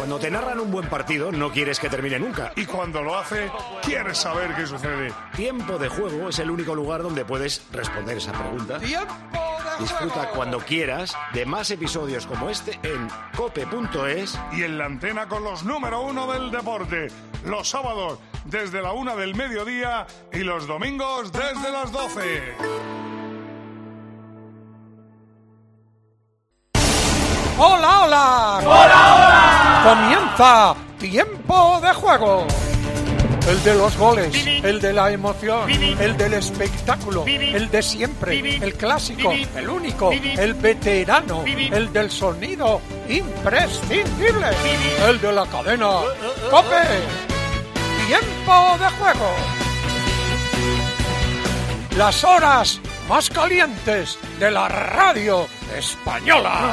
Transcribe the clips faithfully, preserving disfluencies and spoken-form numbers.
Cuando te narran un buen partido, no quieres que termine nunca. Y cuando lo hace, quieres saber qué sucede. Tiempo de Juego es el único lugar donde puedes responder esa pregunta. ¡Tiempo de Disfruta juego! cuando quieras de más episodios como este en cope punto es. Y en la antena con los número uno del deporte. Los sábados desde la una del mediodía y los domingos desde las doce. ¡Hola, hola! ¡Hola, hola! Comienza Tiempo de Juego. El de los goles, el de la emoción, el del espectáculo, el de siempre, el clásico, el único, el veterano, el del sonido imprescindible, el de la cadena COPE. Tiempo de Juego. Las horas más calientes de la radio española.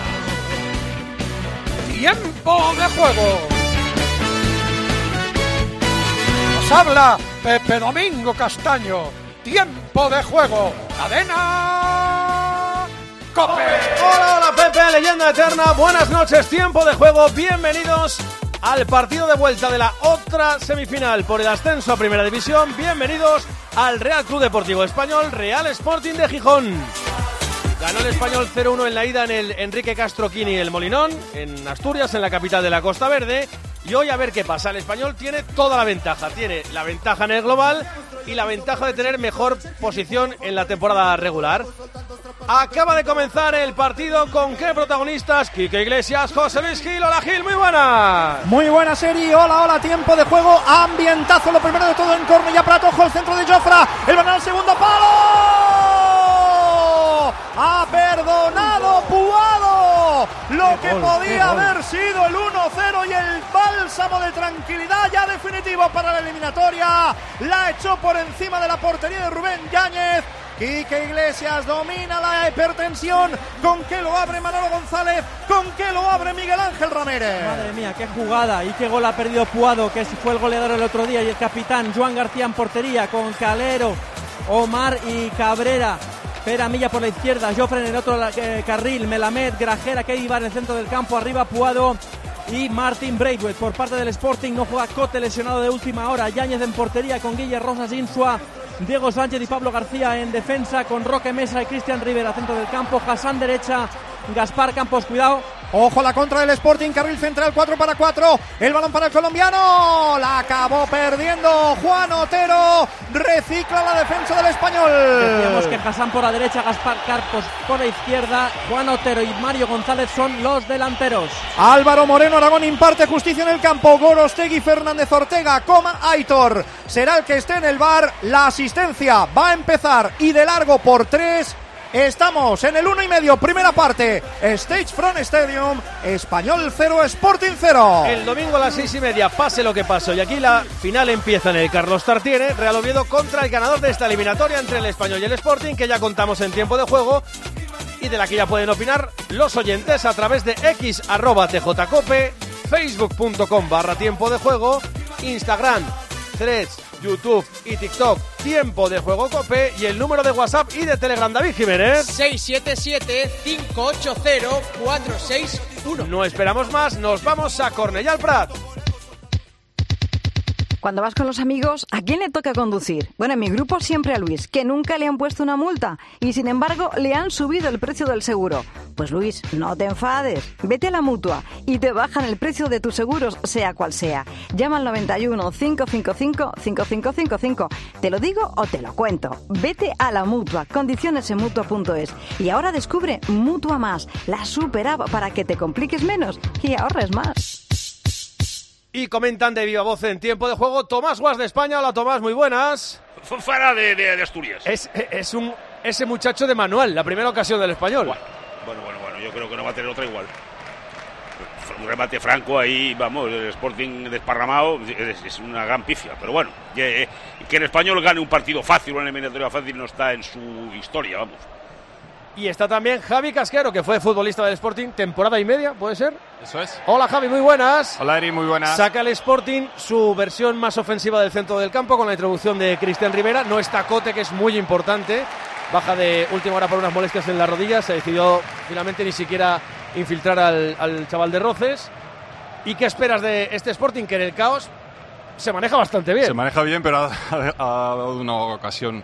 Tiempo de Juego. Nos habla Pepe Domingo Castaño. Tiempo de Juego. Cadena COPE. Hola, hola Pepe, leyenda eterna. Buenas noches, Tiempo de Juego. Bienvenidos al partido de vuelta de la otra semifinal por el ascenso a Primera División. Bienvenidos al Real Club Deportivo Español, Real Sporting de Gijón. Ganó el Español cero uno en la ida en el Enrique Castro Quini el Molinón, en Asturias, en la capital de la Costa Verde. Y hoy a ver qué pasa. El Español tiene toda la ventaja. Tiene la ventaja en el global y la ventaja de tener mejor posición en la temporada regular. Acaba de comenzar el partido. ¿Con qué protagonistas? Quique Iglesias, José Luis Gil. Hola Gil, muy buenas. Muy buena serie, hola, hola, tiempo de juego, ambientazo, lo primero de todo en córner, ya para Tojo, el centro de Jofra, el balón al segundo palo. Ha perdonado Puado lo que podía haber sido el uno cero y el bálsamo de tranquilidad ya definitivo para la eliminatoria. La echó por encima de la portería de Rubén Yáñez. Quique Iglesias domina la hipertensión. ¿Con qué lo abre Manolo González? ¿Con qué lo abre Miguel Ángel Ramírez? Madre mía, qué jugada y qué gol ha perdido Puado, que fue el goleador el otro día, y el capitán Joan García en portería con Calero, Omar y Cabrera. Pera Milla por la izquierda, Jofre en el otro eh, carril, Melamed, Grajera, que iba en el centro del campo, arriba Puado y Martin Braithwaite. Por parte del Sporting no juega Cote, lesionado de última hora. Yáñez en portería con Guille Rosas, Insua, Diego Sánchez y Pablo García en defensa, con Roque Mesa y Cristian Rivera centro del campo. Hassan derecha, Gaspar Campos, cuidado. Ojo la contra del Sporting, carril central, cuatro para cuatro, el balón para el colombiano, la acabó perdiendo Juan Otero, recicla la defensa del Español. Decíamos que Hassan por la derecha, Gaspar Campos por la izquierda, Juan Otero y Mario González son los delanteros. Álvaro Moreno Aragón imparte justicia en el campo, Gorostegui, Fernández Ortega, coma Aitor, será el que esté en el V A R, la asistencia va a empezar y de largo por tres. Estamos en el uno y medio, primera parte, Stage Front Stadium, Español cero, Sporting cero. El domingo a las seis y media, pase lo que pase. Y aquí la final empieza en el Carlos Tartiere, Real Oviedo contra el ganador de esta eliminatoria entre el Español y el Sporting, que ya contamos en Tiempo de Juego y de la que ya pueden opinar los oyentes a través de X arroba tjcope, facebook punto com barra Tiempo de Juego, Instagram, Threads, YouTube y TikTok, Tiempo de Juego Cope, y el número de WhatsApp y de Telegram. David Jiménez. seis siete siete, cinco ocho cero, cuatro seis uno. No esperamos más, nos vamos a Cornellà al Prat. Cuando vas con los amigos, ¿a quién le toca conducir? Bueno, en mi grupo siempre a Luis, que nunca le han puesto una multa y sin embargo le han subido el precio del seguro. Pues Luis, no te enfades, vete a la Mutua y te bajan el precio de tus seguros, sea cual sea. Llama al noventa y uno, cinco cinco cinco, cinco cinco cinco cinco. ¿Te lo digo o te lo cuento? Vete a la Mutua, condiciones en mutua punto es. Y ahora descubre Mutua Más, la super app para que te compliques menos y ahorres más. Y comentan de viva voz en Tiempo de Juego Tomás Guas de España. Hola Tomás, muy buenas. Fuera de, de, de Asturias. Es, es un ese muchacho de manual, la primera ocasión del Español. Bueno, bueno, bueno, bueno, yo creo que no va a tener otra igual. Un remate franco ahí, vamos, el Sporting desparramado, es, es una gran pifia. Pero bueno, que, que el Español gane un partido fácil, una eliminatoria fácil, no está en su historia, vamos. Y está también Javi Casquero, que fue futbolista del Sporting temporada y media, ¿puede ser? Eso es. Hola Javi, muy buenas. Hola Eri, muy buenas. Saca el Sporting su versión más ofensiva del centro del campo con la introducción de Cristian Rivera. No está Cote, que es muy importante. Baja de última hora por unas molestias en la rodilla. Se decidió finalmente ni siquiera infiltrar al, al chaval de Roces. ¿Y qué esperas de este Sporting, que en el caos se maneja bastante bien? Se maneja bien, pero ha, ha dado una ocasión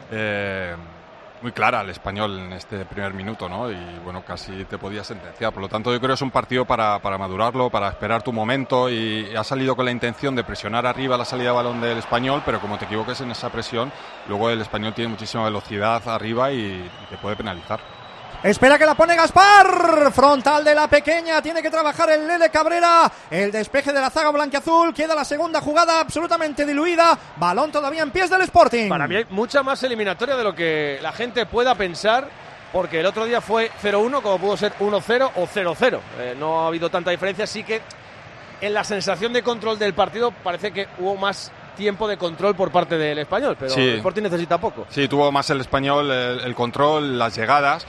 eh, muy clara al Español en este primer minuto, ¿no? Y bueno, casi te podía sentenciar. Por lo tanto, yo creo que es un partido para, para madurarlo, para esperar tu momento, y ha salido con la intención de presionar arriba la salida de balón del Español, pero como te equivoques en esa presión, luego el Español tiene muchísima velocidad arriba y te puede penalizar. Espera que la pone Gaspar, frontal de la pequeña, tiene que trabajar el Lele Cabrera, el despeje de la zaga blanquiazul, queda la segunda jugada absolutamente diluida, balón todavía en pies del Sporting. Para mí hay mucha más eliminatoria de lo que la gente pueda pensar, porque el otro día fue cero uno, como pudo ser uno cero o cero cero, eh, no ha habido tanta diferencia, sí que en la sensación de control del partido parece que hubo más tiempo de control por parte del Español, pero sí, el Sporting necesita poco. Sí, tuvo más el Español el, el control, las llegadas,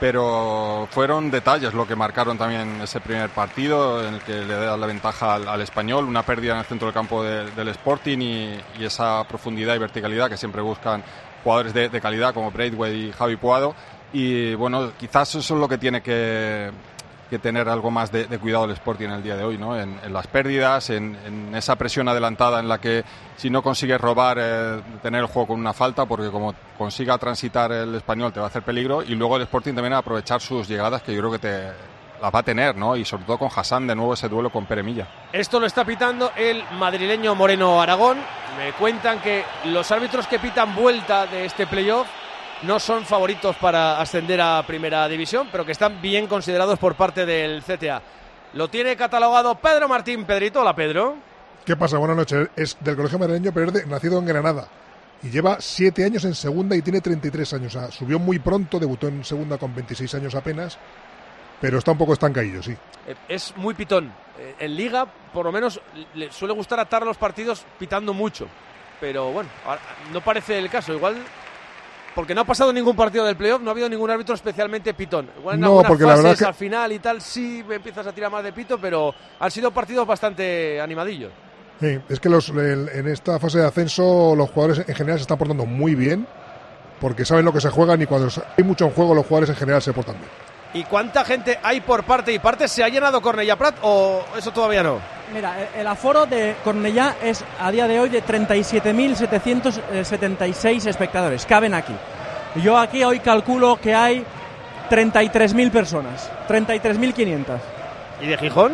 pero fueron detalles lo que marcaron también ese primer partido, en el que le da la ventaja al, al Español, una pérdida en el centro del campo de, del Sporting y, y esa profundidad y verticalidad que siempre buscan jugadores de, de calidad como Braithwaite y Javi Puado. Y bueno, quizás eso es lo que tiene que, que tener algo más de, de cuidado el Sporting en el día de hoy, ¿no? En, en las pérdidas, en, en esa presión adelantada en la que si no consigues robar, eh, tener el juego con una falta, porque como consiga transitar el Español te va a hacer peligro, y luego el Sporting también a aprovechar sus llegadas, que yo creo que te las va a tener, ¿no? Y sobre todo con Hassan, de nuevo ese duelo con Pere Milla. Esto lo está pitando el madrileño Moreno Aragón. Me cuentan que los árbitros que pitan vuelta de este playoff no son favoritos para ascender a Primera División, pero que están bien considerados por parte del C T A. Lo tiene catalogado Pedro Martín. Pedrito, hola Pedro. ¿Qué pasa? Buenas noches. Es del Colegio Madrileño, pero es de, nacido en Granada. Y lleva siete años en segunda y tiene treinta y tres años. O sea, subió muy pronto, debutó en segunda con veintiséis años apenas, pero está un poco estancadillo, sí. Es muy pitón. En Liga, por lo menos, le suele gustar atar los partidos pitando mucho. Pero bueno, no parece el caso. Igual, porque no ha pasado ningún partido del playoff, no ha habido ningún árbitro especialmente pitón. Igual en no, algunas fases, la verdad es que... al final y tal, sí me empiezas a tirar más de pito, pero han sido partidos bastante animadillos. Sí, es que los, el, en esta fase de ascenso los jugadores en general se están portando muy bien, porque saben lo que se juegan, y cuando hay mucho en juego los jugadores en general se portan bien. ¿Y cuánta gente hay por parte y parte? ¿Se ha llenado Cornellá Prat o eso todavía no? Mira, el aforo de Cornellá es a día de hoy de treinta y siete mil setecientos setenta y seis espectadores. Caben aquí. Yo aquí hoy calculo que hay treinta y tres mil personas. treinta y tres mil quinientas. ¿Y de Gijón?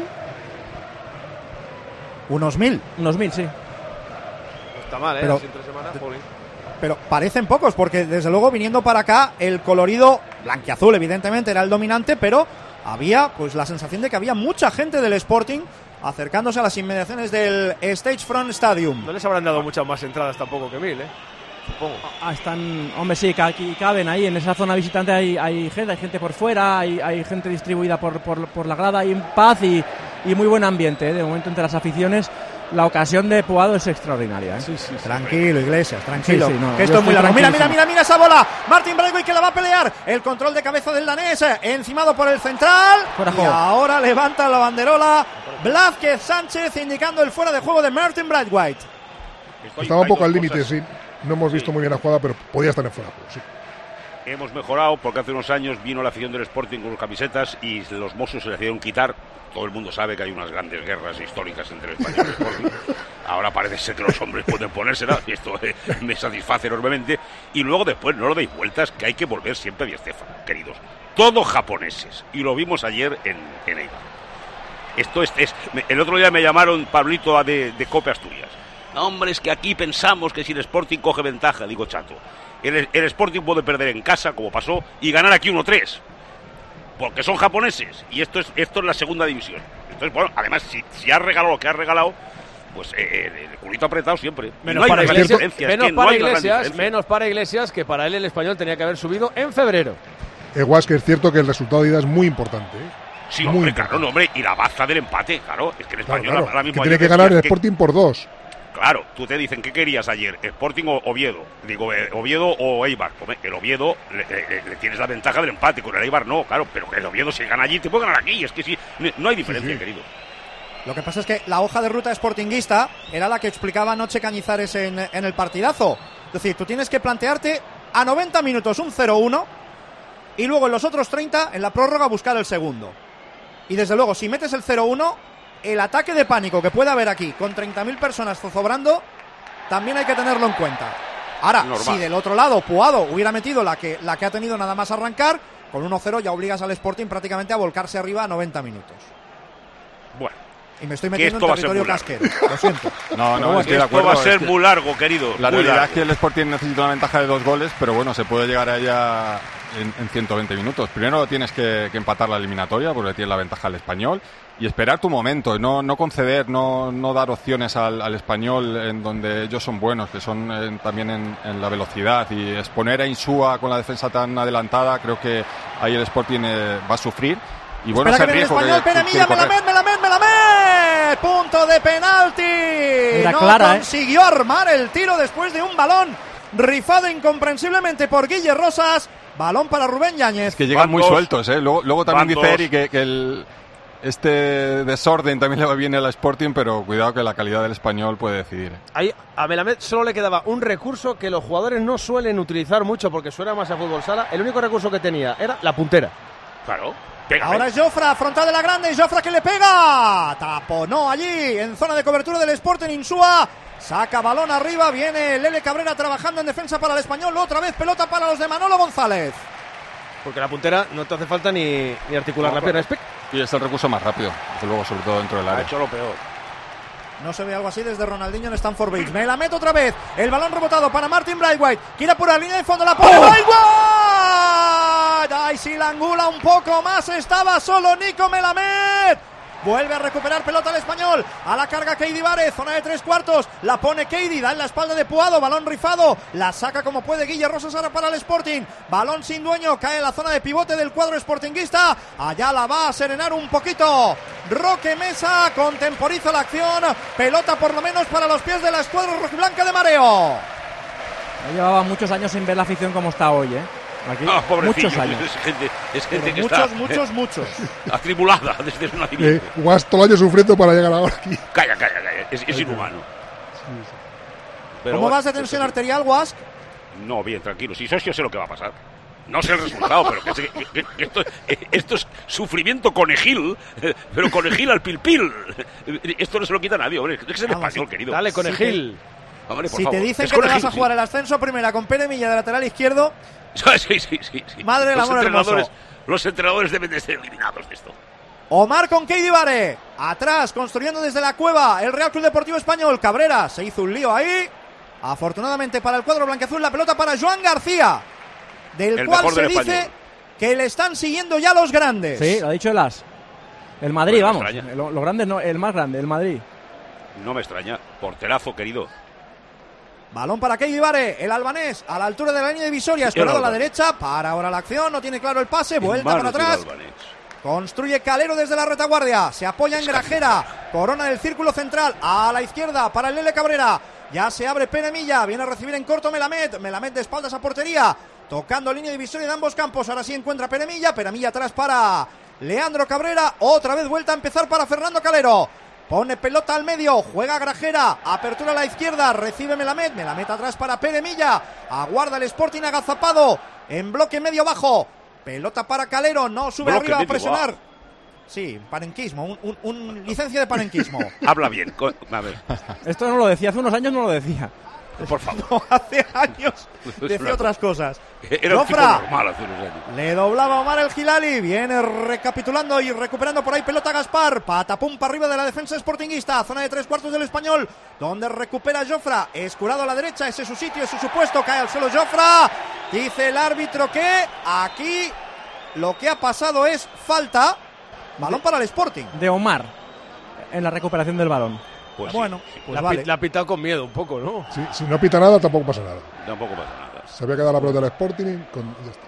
Unos mil. Unos mil, sí. No está mal, ¿eh? Pero, Así entre semana, pero parecen pocos, porque desde luego viniendo para acá el colorido blanquiazul evidentemente era el dominante, pero había pues la sensación de que había mucha gente del Sporting acercándose a las inmediaciones del Stagefront Stadium. No les habrán dado muchas más entradas tampoco que mil, ¿eh? Supongo. Ah, están, hombre, sí, que aquí caben ahí en esa zona visitante, hay, hay gente, hay gente por fuera, hay, hay gente distribuida por, por, por la grada, hay paz y, y muy buen ambiente, ¿eh? De momento entre las aficiones. La ocasión de Puado es extraordinaria, ¿eh? Sí, sí, sí. Tranquilo, Iglesias, tranquilo. Sí, sí, no, que esto es muy largo. Mira, mira, mira, mira esa bola. Martin Braithwaite que la va a pelear. El control de cabeza del danés, encimado por el central. Fuera y juego. Ahora levanta la banderola Blázquez Sánchez indicando el fuera de juego de Martin Braithwaite. Estaba un poco al límite, sí. No hemos visto sí. muy bien la jugada, pero podía estar en fuera, sí. Hemos mejorado porque hace unos años vino la afición del Sporting con sus camisetas y los mozos se le hicieron quitar. Todo el mundo sabe que hay unas grandes guerras históricas entre el Español y el Sporting. Ahora parece ser que los hombres pueden ponérsela y esto eh, me satisface enormemente. Y luego después no lo deis vueltas, que hay que volver siempre a Di Stéfano, queridos. Todos japoneses. Y lo vimos ayer en, en Eibar. Esto es, es... El otro día me llamaron Pablito de, de Cope Asturias. No, hombre, es que aquí pensamos que si el Sporting coge ventaja, digo chato. El, el Sporting puede perder en casa, como pasó, y ganar aquí uno tres. Porque son japoneses. Y esto es esto es la segunda división. Entonces, bueno, además, si, si has regalado lo que has regalado, pues eh, el culito apretado siempre. Menos no para Iglesias, menos, para no Iglesias menos para Iglesias, que para él el Español tenía que haber subido en febrero. Igual que es cierto que el resultado de ida es muy importante, ¿eh? Sí, muy hombre, importante. Claro, no, hombre, y la baza del empate, claro. Es que el Español claro, claro, ahora mismo... Que tiene que ganar el Sporting que... por dos. Claro, tú te dicen, ¿qué querías ayer? ¿Sporting o Oviedo? Digo, eh, ¿Oviedo o Eibar? El Oviedo le, le, le tienes la ventaja del empate, con el Eibar no, claro, pero el Oviedo si gana allí te puede ganar aquí, es que sí, no hay diferencia, sí, sí. querido. Lo que pasa es que la hoja de ruta sportinguista era la que explicaba anoche Cañizares en, en el partidazo. Es decir, tú tienes que plantearte a noventa minutos un cero uno y luego en los otros treinta, en la prórroga, buscar el segundo. Y desde luego, si metes el cero uno, el ataque de pánico que puede haber aquí con treinta mil personas zozobrando también hay que tenerlo en cuenta. Ahora, normal. Si del otro lado Puado hubiera metido la que, la que ha tenido nada más arrancar, con uno cero ya obligas al Sporting prácticamente a volcarse arriba a noventa minutos. Bueno. Y me estoy metiendo en territorio casquero, lo siento. No, no, no estoy de esto acuerdo. va a ser es que muy largo, querido. La muy realidad largo. es que el Sporting necesita una ventaja de dos goles, pero bueno, se puede llegar a ella en, en ciento veinte minutos. Primero tienes que, que empatar la eliminatoria, porque tienes la ventaja al Español, y esperar tu momento, no, no conceder, no, no dar opciones al, al Español en donde ellos son buenos, que son eh, también en, en la velocidad, y exponer a Insúa con la defensa tan adelantada, creo que ahí el Sporting eh, va a sufrir. Y bueno, Espera ese que viene el riesgo Español, que- que Peremilla, quiere correr. Melamed, Melamed, Melamed, punto de penalti. Era no clara, ¿eh? consiguió armar el tiro después de un balón rifado incomprensiblemente por Guille Rosas. Balón para Rubén Yáñez. Es que llegan Van muy dos. sueltos, ¿eh? Luego, luego también Van dice dos. Eri que, que el, este desorden también le va bien al Sporting, pero cuidado que la calidad del Español puede decidir. Ahí a Melamed solo le quedaba un recurso que los jugadores no suelen utilizar mucho porque suena más a fútbol sala. El único recurso que tenía era la puntera. Claro. Pégame. Ahora es Jofra, frontal de la grande, y Jofra que le pega. Taponó allí en zona de cobertura del Sporting Insúa. Saca balón arriba, viene Lele Cabrera trabajando en defensa para el Español. Otra vez pelota para los de Manolo González. Porque la puntera no te hace falta ni, ni articular No, la pierna. claro. Y es el recurso más rápido, desde luego, sobre todo dentro del Ha área. hecho lo peor. No se ve algo así desde Ronaldinho en Stamford Bridge. Me la meto otra vez. El balón rebotado para Martin Braithwaite. Quiere por la línea de fondo. La pone Braithwaite. Ay, si la angula un poco más. Estaba solo Nico Melamed. Vuelve a recuperar pelota al Español. A la carga Keidi Vare. Zona de tres cuartos. La pone Keidi. Da en la espalda de Puado. Balón rifado. La saca como puede Guille Rosas ahora para el Sporting. Balón sin dueño. Cae en la zona de pivote del cuadro sportinguista. Allá la va a serenar un poquito Roque Mesa. Contemporiza la acción. Pelota por lo menos para los pies de la escuadra rojiblanca de Mareo. Ya llevaba muchos años sin ver la afición como está hoy, ¿eh? Aquí, Ah, pobrecillo, muchos años. Es gente, es gente Pero que muchos, está muchos, muchos. atribulada desde su Eh, nacimiento. Guas todo el año sufriendo para llegar ahora aquí. Calla, calla, calla. Es, es inhumano. Pero ¿Cómo bueno, vas de tensión arterial, Guas? No, bien, tranquilo. Si eso yo sé lo que va a pasar. No sé el resultado, pero que, sé que- que- que esto, eh, esto es sufrimiento conejil, eh, pero conejil al pil pil. Esto no se lo quita nadie, hombre. Es el Vamos, español, querido. Dale, Conejil. Hombre, por Si te favor. dicen Es que te vas Conejil, a jugar sí. el ascenso primera con Pere Milla de lateral izquierdo, Sí, sí, sí, sí. Madre del los amor entrenadores, hermoso. los entrenadores deben de ser eliminados de esto. Omar con Keidi Vare. Atrás, construyendo desde la cueva el Real Club Deportivo Español. Cabrera se hizo un lío ahí. Afortunadamente para el cuadro blanquiazul, la pelota para Joan García, del El cual mejor se del dice Español. que le están siguiendo ya los grandes. Sí, lo ha dicho el As. El Madrid, Bueno, me vamos. extraña. Lo, lo grande no, el más grande, el Madrid. No me extraña. Porterazo, querido. Balón para Keidi Vare, el albanés, a la altura de la línea divisoria, Sí, el escorado a la albanés. derecha. Para ahora la acción, no tiene claro el pase, vuelta Hermano para atrás. del Albanés. Construye Calero desde la retaguardia. Se apoya en Grajera. Corona del círculo central. A la izquierda para el Lele Cabrera. Ya se abre Pere Milla. Viene a recibir en corto Melamed. Melamed de espaldas a portería. Tocando línea divisoria de ambos campos. Ahora sí encuentra Pere Milla. Pere Milla atrás para Leandro Cabrera. Otra vez vuelta a empezar para Fernando Calero. Pone pelota al medio. Juega Grajera. Apertura a la izquierda. Recibe Melamed. Melamed atrás para Pere Milla. Aguarda el Sporting agazapado. En bloque medio bajo. Pelota para Calero, no sube Bloque arriba a medio presionar. bajo. Sí, panenquismo, un, un- un licencia de panenquismo. Habla bien. co- A ver, Esto no lo decía, hace unos años no lo decía. por favor. No, hace años Es decía una- otras cosas. Era un tipo Jofra. normal hace unos años. Le doblaba Omar el Gilali, viene recapitulando y recuperando por ahí pelota Gaspar, patapum para arriba de la defensa sportinguista, zona de tres cuartos del Español, donde recupera Jofra, escurado a la derecha, ese es su sitio, ese es su puesto, cae al suelo Jofra, dice el árbitro que aquí lo que ha pasado es falta, balón para el Sporting. De Omar en la recuperación del balón. Pues sí, Bueno, sí, pues La, vale. pi- la ha pitado con miedo un poco, ¿no? Si, si no pita nada, tampoco pasa nada. tampoco pasa nada. Se había quedado la pelota del Sporting. Con, ya está.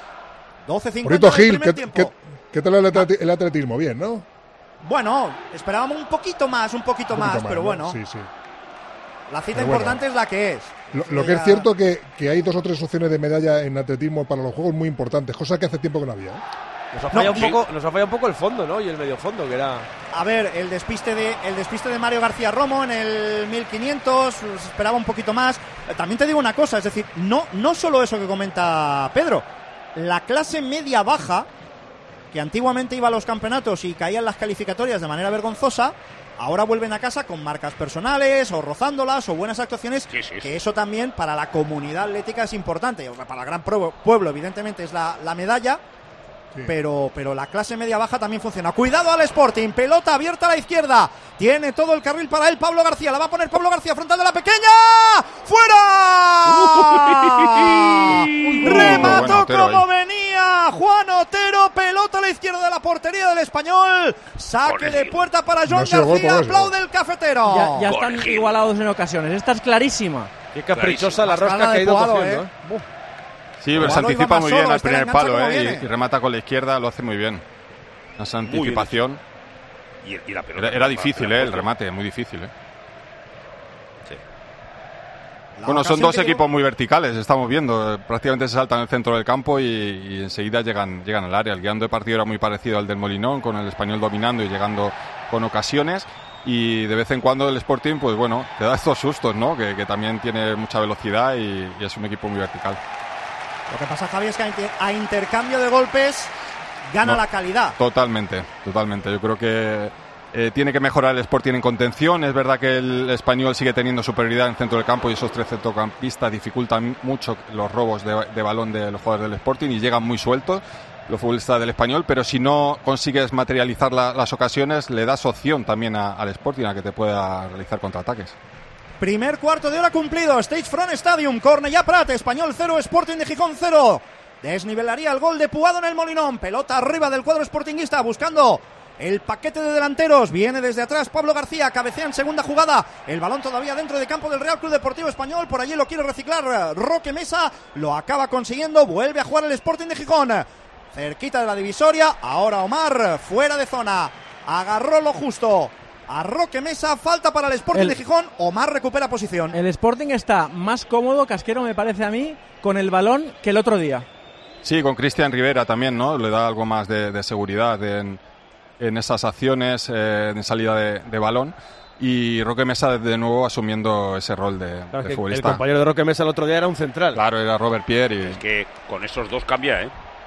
doce cincuenta Bonito del Gil, primer ¿qué, tiempo. qué, qué tal el, atleti- el atletismo? Bien, ¿no? Bueno, esperábamos un poquito más, un poquito, Un poquito más, pero ¿no? bueno, Sí, sí. la cita Pero bueno. importante es la que es. Lo, lo que es cierto que, que hay dos o tres opciones de medalla en atletismo para los Juegos muy importantes, cosa que hace tiempo que no había. ¿eh? Nos ha fallado, No, un, poco, nos ha fallado un poco el fondo, ¿no? Y el medio fondo, que era... A ver, el despiste de el despiste de Mario García Romo en el mil quinientos, se esperaba un poquito más. Eh, También te digo una cosa, es decir, no, no solo eso que comenta Pedro, la clase media-baja que antiguamente iba a los campeonatos y caían las calificatorias de manera vergonzosa, ahora vuelven a casa con marcas personales o rozándolas o buenas actuaciones, sí, sí, sí. que eso también para la comunidad atlética es importante. Para el gran pueblo, evidentemente, es la, la medalla, sí. pero, pero la clase media-baja también funciona. Cuidado al Sporting, pelota abierta a la izquierda, tiene todo el carril para él Pablo García, la va a poner Pablo García, frontal de la pequeña, ¡fuera! Remató como venía Juan Otero, pelota a la izquierda de la portería del Español, saque de puerta para Joan no García, aplaude el cafetero. Ya, ya están Corregido. igualados en ocasiones, esta es clarísima. Qué caprichosa la rosca que ha ido Puado, cogiendo, ¿eh? ¿eh? Sí, pero se anticipa muy bien al primer palo, ¿eh? Y, y remata con la izquierda, lo hace muy bien. Esa anticipación. Y, y la pelota era, era difícil, ¿eh? El remate, muy difícil, ¿eh? Sí. Bueno, son dos equipos muy verticales, estamos viendo. Prácticamente se saltan el centro del campo y, y enseguida llegan, llegan al área. El guiando de partido era muy parecido al del Molinón, con el Español dominando y llegando con ocasiones. Y de vez en cuando el Sporting, pues bueno, te da estos sustos, ¿no? Que, que también tiene mucha velocidad y, y es un equipo muy vertical. Lo que pasa, Javi, es que a intercambio de golpes gana no, la calidad. Totalmente, totalmente. Yo creo que eh, tiene que mejorar el Sporting en contención. Es verdad que el Español sigue teniendo superioridad en el centro del campo y esos tres centrocampistas dificultan mucho los robos de, de balón de los jugadores del Sporting y llegan muy sueltos los futbolistas del Español, pero si no consigues materializar la, las ocasiones, le das opción también a, al Sporting a que te pueda realizar contraataques. Primer cuarto de hora cumplido, Stage Front Stadium, Cornellà Prat, Español cero, Sporting de Gijón cero. Desnivelaría el gol de Puado en el Molinón, pelota arriba del cuadro sportinguista, buscando el paquete de delanteros, viene desde atrás Pablo García, cabecea en segunda jugada, el balón todavía dentro de campo del Real Club Deportivo Español, por allí lo quiere reciclar Roque Mesa, lo acaba consiguiendo, vuelve a jugar el Sporting de Gijón, cerquita de la divisoria, ahora Omar, fuera de zona, agarró lo justo a Roque Mesa, falta para el Sporting el, de Gijón, Omar recupera posición. El Sporting está más cómodo, Casquero, me parece a mí, con el balón que el otro día. Sí, con Cristian Rivera también, ¿no? Le da algo más de, de seguridad en, en esas acciones, eh, en salida de, de balón. Y Roque Mesa de nuevo asumiendo ese rol de, claro, de futbolista. El compañero de Roque Mesa el otro día era un central. Claro, era Robert Pierre. Y... Es que con esos dos cambia, ¿eh?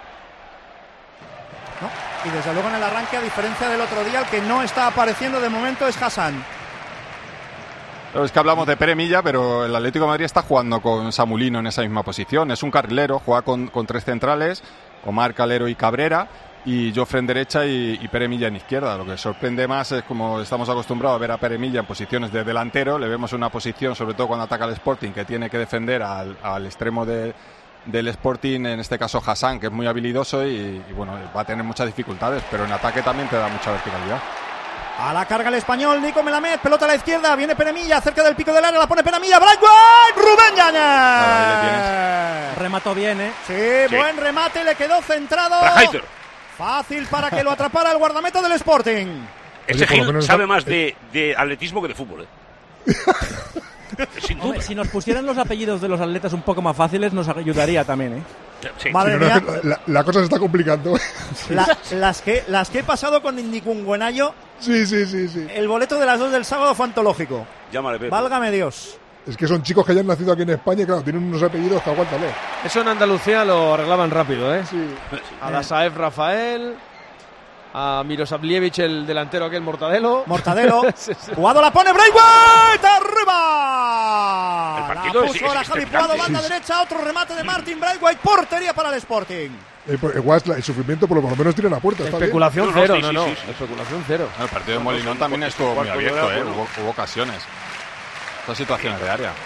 ¿No? Y desde luego en el arranque, a diferencia del otro día, el que no está apareciendo de momento es Hassan. Es que hablamos de Pere Milla, pero el Atlético de Madrid está jugando con Samulino en esa misma posición. Es un carrilero, juega con, con tres centrales, Omar, Calero y Cabrera, y Jofre en derecha y, y Pere Milla en izquierda. Lo que sorprende más es, como estamos acostumbrados a ver a Pere Milla en posiciones de delantero, le vemos una posición, sobre todo cuando ataca al Sporting, que tiene que defender al, al extremo de, del Sporting, en este caso Hassan, que es muy habilidoso y, y bueno, va a tener muchas dificultades, pero en ataque también te da mucha verticalidad. A la carga el Español, Nico Melamed, pelota a la izquierda, viene Peremilla, cerca del pico del área, la pone Peremilla, Brightway, Rubén Yáñez. Remató bien, ¿eh? Sí, sí, buen remate, le quedó centrado. Fácil para que lo atrapara el guardameta del Sporting. Ese Gil sabe más de, de atletismo que de fútbol, ¿eh? Sin duda. Hombre, si nos pusieran los apellidos de los atletas un poco más fáciles, nos ayudaría también, ¿eh? Sí. Madre mía. La, la cosa se está complicando. La, las, que, las que he pasado con Indicunguenayo. Sí, sí, sí, sí. El boleto de las dos del sábado fue antológico. Llámale, Pepe. Válgame Dios. Es que son chicos que ya han nacido aquí en España y claro, tienen unos apellidos que aguántalo. Eso en Andalucía lo arreglaban rápido, ¿eh? Sí. A la Saef Rafael, a Mirosablievich, el delantero aquel, Mortadelo. Mortadelo. sí, sí. Puado la pone, Braithwaite, arriba. El partido la puso es, ahora es Javi Puado, banda sí. derecha, otro remate de Martin Braithwaite, portería para el Sporting. Eh, pues, igual el sufrimiento por lo menos tiene la puerta. Especulación ¿está cero, sí, no, sí, no. sí, sí. Especulación cero. El partido de Molinón también estuvo muy abierto, ¿eh? Hubo, hubo ocasiones. Son situaciones de área.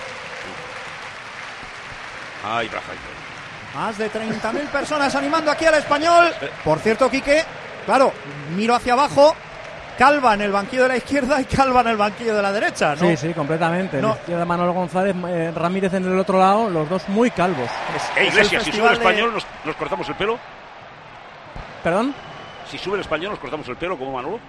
Ay, Rafael. Más de treinta mil personas animando aquí al Español. Por cierto, Quique, claro, miro hacia abajo. Calva en el banquillo de la izquierda y Calva en el banquillo de la derecha, ¿no? Sí, sí, completamente. No. La izquierda Manuel González, eh, Ramírez en el otro lado, los dos muy calvos. Eh, Iglesias, si sube el español, de... nos, ¿nos cortamos el pelo? ¿Perdón? Si sube el español, ¿nos cortamos el pelo como Manolo?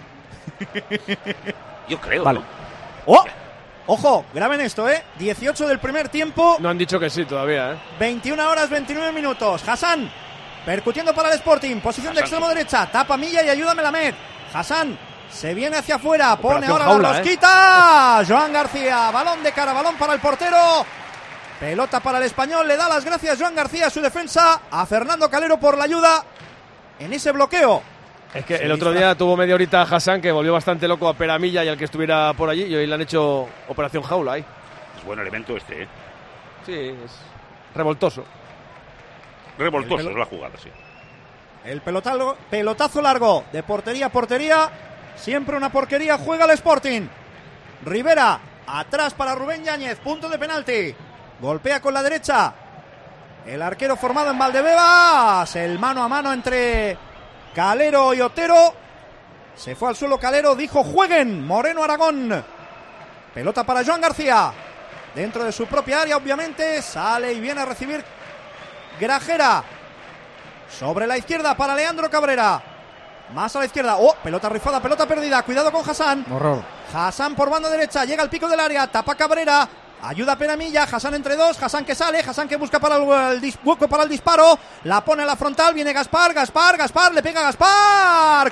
Yo creo, vale. ¿no? ¡Oh! Ojo, graben esto, ¿eh? dieciocho del primer tiempo. No han dicho que sí todavía, ¿eh? veintiuna horas, veintinueve minutos. Hassan, percutiendo para el Sporting. Posición Hassan, de extremo sí. derecha. Tapa Milla y ayuda Melamed. Hassan se viene hacia afuera. Pone Operación ahora jaula, la rosquita. ¿eh? Joan García. Balón de cara, balón para el portero. Pelota para el Español. Le da las gracias Joan García a su defensa. A Fernando Calero por la ayuda. en ese bloqueo. Es que Se el otro disfra- día tuvo media horita Hassan, que volvió bastante loco a Peramilla y al que estuviera por allí, y hoy le han hecho operación jaula ahí. Es buen elemento este, ¿eh? Sí, es revoltoso. Revoltoso El pelo- es la jugada, sí. El pelotazo, pelotazo largo de portería a portería. Siempre una porquería. Juega el Sporting. Rivera atrás para Rubén Yáñez. Punto de penalti. Golpea con la derecha. El arquero formado en Valdebebas. El mano a mano entre Calero y Otero. Se fue al suelo Calero. Dijo jueguen. Moreno Aragón. Pelota para Joan García. Dentro de su propia área, obviamente. Sale y viene a recibir Grajera. Sobre la izquierda para Leandro Cabrera. Más a la izquierda. Oh, pelota rifada, pelota perdida. Cuidado con Hassan. Horror. Hassan por banda derecha. Llega al pico del área. Tapa Cabrera. Ayuda a Peramilla. Hassan entre dos. Hassan que sale. Hassan que busca para el, el dis, hueco para el disparo. La pone a la frontal. Viene Gaspar. Gaspar. Gaspar. Le pega a Gaspar.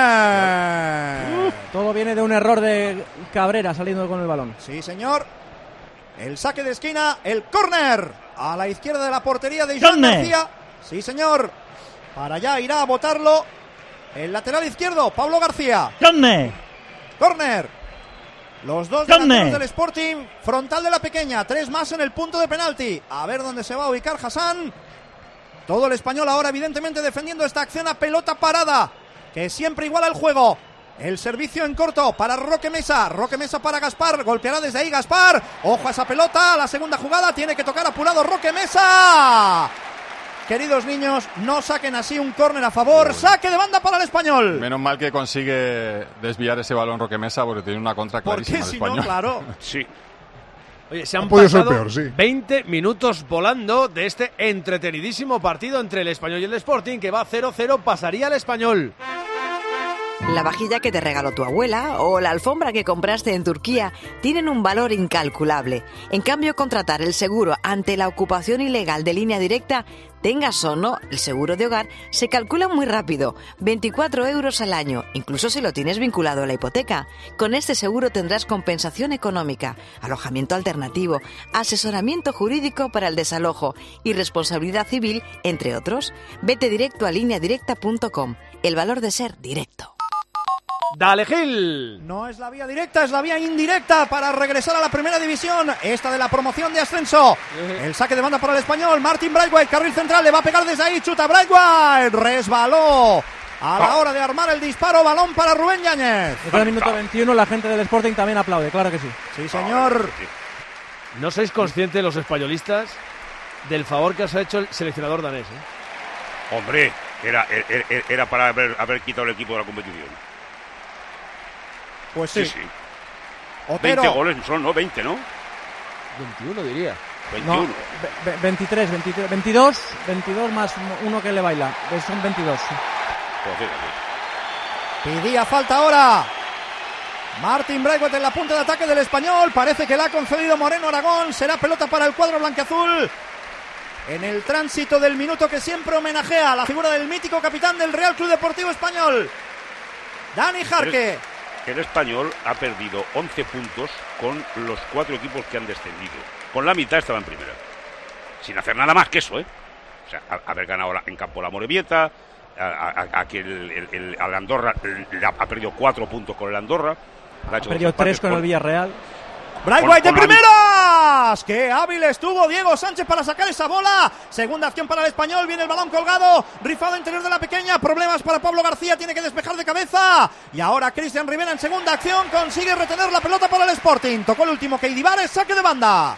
¡Corner! Todo viene de un error de Cabrera saliendo con el balón. Sí, señor. El saque de esquina. El córner. A la izquierda de la portería de Joan Córner. García. Sí, señor. Para allá irá a botarlo el lateral izquierdo, Pablo García. ¡Córner! Córner. Los dos Córner. delanteros del Sporting. Frontal de la pequeña. Tres más en el punto de penalti. A ver dónde se va a ubicar Hassan. Todo el Español ahora evidentemente defendiendo esta acción a pelota parada, que siempre iguala el juego. El servicio en corto para Roque Mesa. Roque Mesa para Gaspar. Golpeará desde ahí Gaspar. Ojo a esa pelota. La segunda jugada tiene que tocar apurado Roque Mesa. Queridos niños, no saquen así un córner a favor. Saque de banda para el Español. Menos mal que consigue desviar ese balón Roque Mesa porque tiene una contra clarísima Porque el si Español. no, claro. Sí. Oye, se han Ha podido ser pasado peor, sí. veinte minutos volando de este entretenidísimo partido entre el Español y el Sporting, que va cero cero, pasaría al Español. La vajilla que te regaló tu abuela o la alfombra que compraste en Turquía tienen un valor incalculable. En cambio, contratar el seguro ante la ocupación ilegal de Línea Directa, tengas o no el seguro de hogar, se calcula muy rápido, veinticuatro euros al año, incluso si lo tienes vinculado a la hipoteca. Con este seguro tendrás compensación económica, alojamiento alternativo, asesoramiento jurídico para el desalojo y responsabilidad civil, entre otros. Vete directo a línea directa punto com. El valor de ser directo. ¡Dale, Gil! No es la vía directa, es la vía indirecta para regresar a la primera división. Esta de la promoción de ascenso. El saque de banda para el Español. Martin Braithwaite, carril central, le va a pegar desde ahí. Chuta Braithwaite. Resbaló a la hora de armar el disparo. Balón para Rubén Yáñez. Desde el minuto veintiuno la gente del Sporting también aplaude, claro que sí. Sí, señor. No sois conscientes, los españolistas, del favor que os ha hecho el seleccionador danés, ¿eh? Hombre, era, era, era para haber, haber quitado el equipo de la competición. Pues sí. Sí, sí. Otero. veinte goles son, ¿no? veinte, ¿no? veintiuno diría. veintiuno. No, ve- ve- veintitrés, veintitrés, veintidós, veintidós más uno que le baila. Son veintidós. Joder, Pedía falta ahora. Martin Braithwaite en la punta de ataque del Español. Parece que la ha concedido Moreno Aragón. Será pelota para el cuadro blanquiazul. En el tránsito del minuto que siempre homenajea a la figura del mítico capitán del Real Club Deportivo Español, Dani Jarque. El, el Español ha perdido once puntos con los cuatro equipos que han descendido. Con la mitad estaba en primera. Sin hacer nada más que eso, ¿eh? O sea, a, haber ganado la, en campo la Morevieta, a, a, a que el, el, el, al Andorra el, ha, ha perdido cuatro puntos con el Andorra. Ha, Ha perdido tres con el Villarreal. Braithwaite de con la- primeras. ¡Qué hábil estuvo Diego Sánchez para sacar esa bola! Segunda acción para el Español. Viene el balón colgado. Rifado interior de la pequeña. Problemas para Pablo García. Tiene que despejar de cabeza. Y ahora Cristian Rivera en segunda acción. Consigue retener la pelota para el Sporting. Tocó el último Keidi Vares. Saque de banda.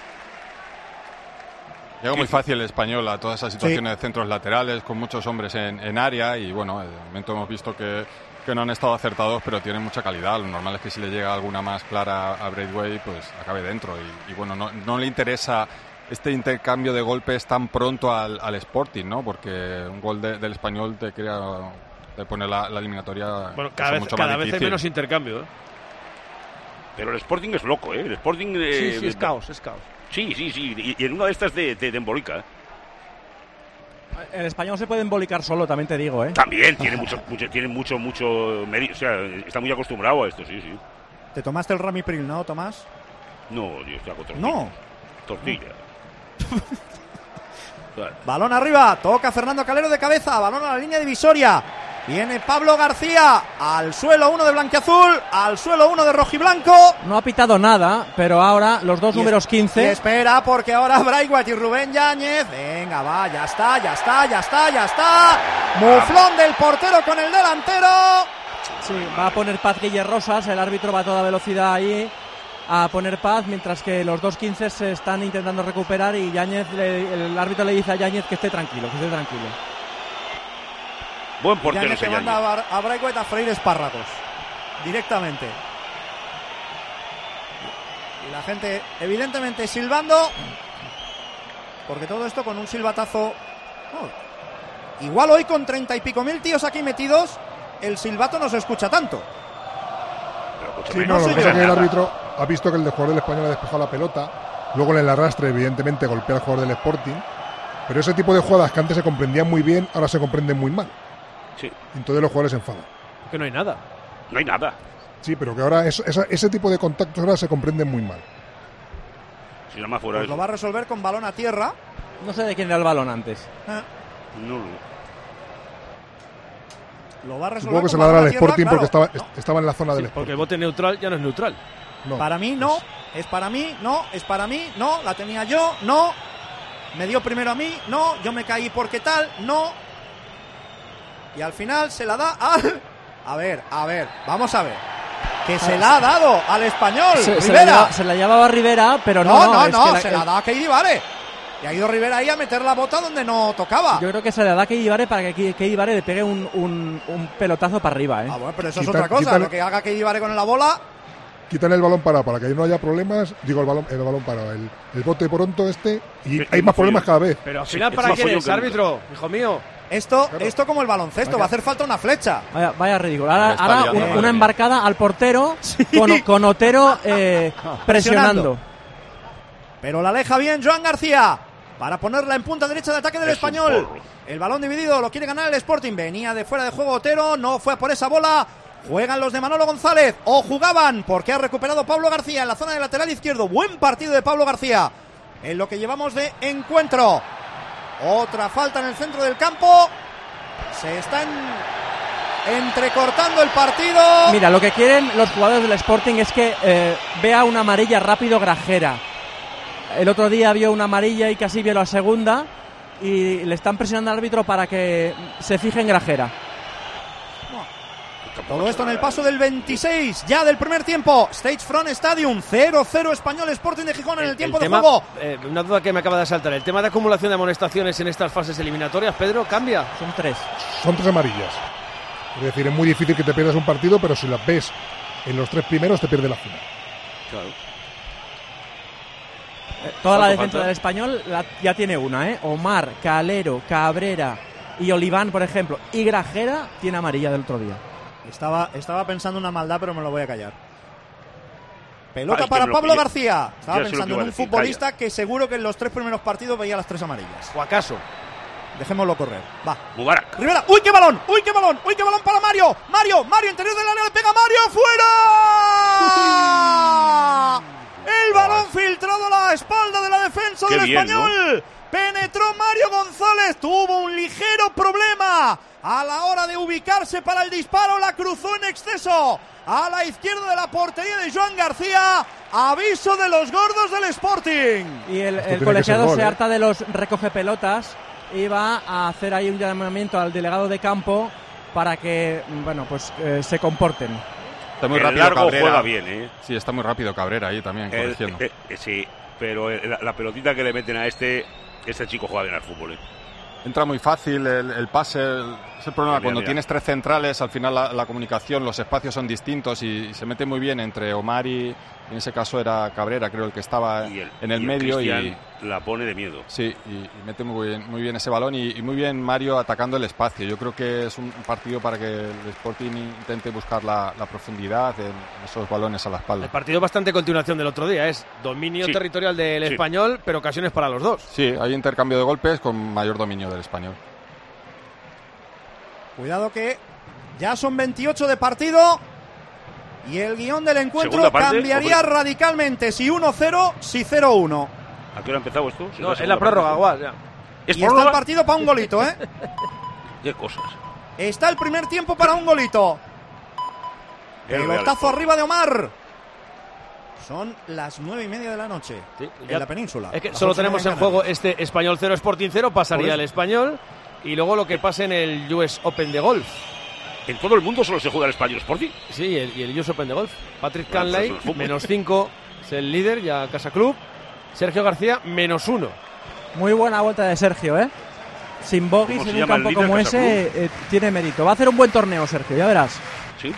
Llega muy fácil el Español a todas esas situaciones de centros laterales, con muchos hombres en, en área y bueno, de momento hemos visto que, que no han estado acertados, pero tienen mucha calidad. Lo normal es que si le llega alguna más clara a Braithwaite, pues acabe dentro. Y, y bueno, no, no le interesa este intercambio de golpes tan pronto al, al Sporting, ¿no? Porque un gol de, del Español te crea, te pone la, la eliminatoria Bueno, cada vez, mucho cada más vez hay difícil. menos intercambio, ¿eh? Pero el Sporting es loco, ¿eh? El Sporting... Eh, Sí, sí, es caos, es caos. Sí, sí, sí. Y, y en una de estas de, de, de embolica, ¿eh? El Español se puede embolicar solo, también te digo, ¿eh? También tiene mucho, mucho, tiene mucho, mucho mérito. O sea, está muy acostumbrado a esto, sí, sí. Te tomaste el Ramipril, ¿no, Tomás? No, yo estoy con tortilla. No. Tortilla. Claro. Balón arriba, toca Fernando Calero de cabeza, balón a la línea divisoria. Viene Pablo García, al suelo uno de blanquiazul, al suelo uno de rojiblanco. No ha pitado nada, pero ahora los dos y números quince. Y espera, porque ahora Braithwaite y Rubén Yáñez. Venga, va, ya está, ya está, ya está, ya está. Muflón del portero con el delantero. Sí, va a poner paz Guille Rosas, el árbitro va a toda velocidad ahí a poner paz, mientras que los dos quince se están intentando recuperar y Yáñez, le, el árbitro le dice a Yáñez que esté tranquilo, que esté tranquilo. Buen portero Yáñez que manda a, a Braithwaite a freír espárragos directamente. Y la gente evidentemente silbando, porque todo esto con un silbatazo. Oh, igual hoy con treinta y pico mil tíos aquí metidos, el silbato no se escucha tanto. Sí, no, lo que pasa es que el árbitro ha visto que el jugador del Español ha despejado la pelota, luego en el arrastre evidentemente golpea al jugador del Sporting, pero ese tipo de jugadas que antes se comprendían muy bien, ahora se comprenden muy mal. Sí. Entonces los jugadores se enfadan. Que no hay nada. No hay nada. Sí, pero que ahora eso, esa, ese tipo de contactos ahora se comprenden muy mal. Si nada más fuera pues eso. Lo va a resolver con balón a tierra. No sé de quién era el balón antes. Eh. No, no. Lo va a resolver. Supongo que se con la dará balón al a tierra, Sporting claro. porque estaba, No. estaba en la zona Sí, del Sporting. porque el bote neutral ya no es neutral. No. Para mí no, es para mí, no, es para mí, no, la tenía yo, no, me dio primero a mí, no, yo me caí porque tal, no, y al final se la da al... A ver, a ver, vamos a ver, que se la ha dado al Español, Se, se, Rivera. la, lleva- se la llevaba Rivera, pero no, no, no, no, es no, que la- se la da a Keidi Vare, y ha ido Rivera ahí a meter la bota donde no tocaba. Yo creo que se le da a Keidi Vare para que Keidi Vare le pegue un, un, un pelotazo para arriba, ¿eh? Ah, bueno, pero eso Quita- es otra cosa, quítale- lo que haga Keidi Vare con la bola... Quitan el balón parado para que no haya problemas, digo el balón, el balón parado, el, el bote pronto este, y Sí, hay es más problemas follón. cada vez. Pero al Sí, final, es ¿para más quién follón es, que nunca. árbitro? Hijo mío. Esto, Claro. esto como el baloncesto, Vaya. va a hacer falta una flecha. Vaya, vaya ridículo. Ahora, Está ahora liando, un- madre una mía. embarcada al portero con, con Otero eh, presionando. Pero la aleja bien Joan García para ponerla en punta derecha de ataque del Es un Español. porro. El balón dividido lo quiere ganar el Sporting. Venía de fuera de juego Otero, no fue por esa bola. Juegan los de Manolo González, o jugaban, porque ha recuperado Pablo García en la zona de lateral izquierdo. Buen partido de Pablo García en lo que llevamos de encuentro. Otra falta en el centro del campo. Se están entrecortando el partido. Mira, lo que quieren los jugadores del Sporting es que eh, vea una amarilla rápido Grajera. El otro día vio una amarilla y casi vio la segunda y le están presionando al árbitro para que se fije en Grajera. Todo esto en el paso del veintiséis, ya del primer tiempo. Stage Front Stadium, cero cero Español Sporting de Gijón en el, tiempo de tema, juego. eh, una duda que me acaba de saltar. El tema de acumulación de amonestaciones en estas fases eliminatorias, Pedro, ¿cambia? Son tres. Son tres amarillas. Es decir, es muy difícil que te pierdas un partido, pero si las ves en los tres primeros te pierdes la final. Claro. Eh, Toda la ¿Cuánto defensa falta? del Español la- ya tiene una, ¿eh? Omar, Calero, Cabrera y Oliván, por ejemplo. Y Grajera tiene amarilla del otro día. Estaba, estaba pensando una maldad, pero me lo voy a callar. Pelota Ah, es que para me lo Pablo pillé. García. Estaba Ya sé lo que pensando iba en a un decir, futbolista que seguro que en los tres primeros partidos veía las tres amarillas. ¿O acaso? Dejémoslo correr. Va. Mubarak. Rivera. ¡Uy, qué balón! ¡Uy, qué balón! ¡Uy, qué balón para Mario! ¡Mario! ¡Mario! Interior del área! ¡Le pega Mario! ¡Fuera! El balón filtrado a la espalda de la defensa Qué del bien, Español. Penetró Mario González. Tuvo un ligero problema a la hora de ubicarse para el disparo. La cruzó en exceso a la izquierda de la portería de Joan García. Aviso de los gordos del Sporting. Y el, Esto el tiene colegiado que ser gol, se ¿eh? harta de los recoge pelotas y va a hacer ahí un llamamiento al delegado de campo para que, bueno, pues eh, se comporten. Está muy El rápido largo Cabrera. juega bien, ¿eh? Sí, está muy rápido Cabrera ahí también, El- corrigiendo. eh, eh, sí, pero el- la, la pelotita que le meten a este, este chico juega bien al fútbol, ¿eh? Entra muy fácil el, el pase. El, es el problema Mira, cuando mira. tienes tres centrales, al final la, la comunicación, los espacios son distintos y, y se mete muy bien entre Omar y, en ese caso era Cabrera, creo el que estaba Y el, en el y medio y Cristian la pone de miedo. sí, y, y mete muy bien, muy bien ese balón y, y muy bien Mario atacando el espacio. Yo creo que es un partido para que el Sporting intente buscar la, la profundidad en esos balones a la espalda. El partido bastante continuación del otro día. Es dominio Sí. territorial del Sí. Español, pero ocasiones para los dos. Sí, hay intercambio de golpes con mayor dominio del Español. Cuidado que ya son veintiocho de partido y el guión del encuentro Segunda parte, cambiaría hombre. radicalmente. Si uno cero, si cero uno. ¿A qué hora ha empezado esto? No, es segunda la prórroga, parte. igual. Ya. ¿Es y está el partido para un golito, ¿eh? Qué cosas. Está el primer tiempo para un golito. El pelotazo arriba de Omar. Son las nueve y media de la noche sí, en la península. Es que solo tenemos en juego este Español cero Sporting cero, pasaría el Español y luego lo que pase en el U S Open de golf. ¿En todo el mundo solo se juega el Español Sporting? Sí, el, y el U S Open de golf. Patrick bueno, Canlay, pues menos cinco, es el líder, ya Casa Club. Sergio García, menos uno. Muy buena vuelta de Sergio, ¿eh? Sin bogies en un campo como ese, eh, tiene mérito. Va a hacer un buen torneo, Sergio, ya verás. Sí.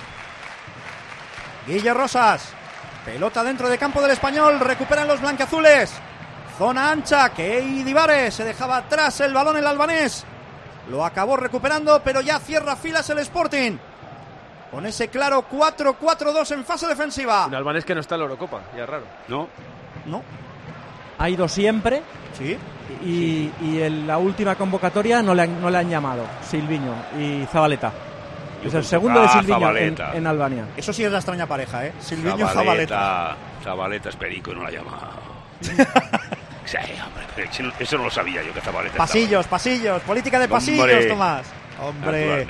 Guille Rosas. Pelota dentro de campo del Español, recuperan los blanquiazules. Zona ancha, Kei Divares se dejaba atrás el balón el albanés. Lo acabó recuperando, pero ya cierra filas el Sporting. Con ese claro cuatro cuatro dos en fase defensiva. Un albanés que no está en la Eurocopa, ya es raro. No. No. Ha ido siempre. Sí. Y, y en la última convocatoria no le han, no le han llamado Silviño y Zabaleta. Es el segundo ah, de Silviño en, en Albania. Eso sí es la extraña pareja, ¿eh? Silviño y Zabaleta. Zabaleta es perico y no la llama. Sí, hombre, eso no lo sabía yo, que Zabaleta Pasillos, estaba. pasillos, política de pasillos, hombre, Tomás. Hombre.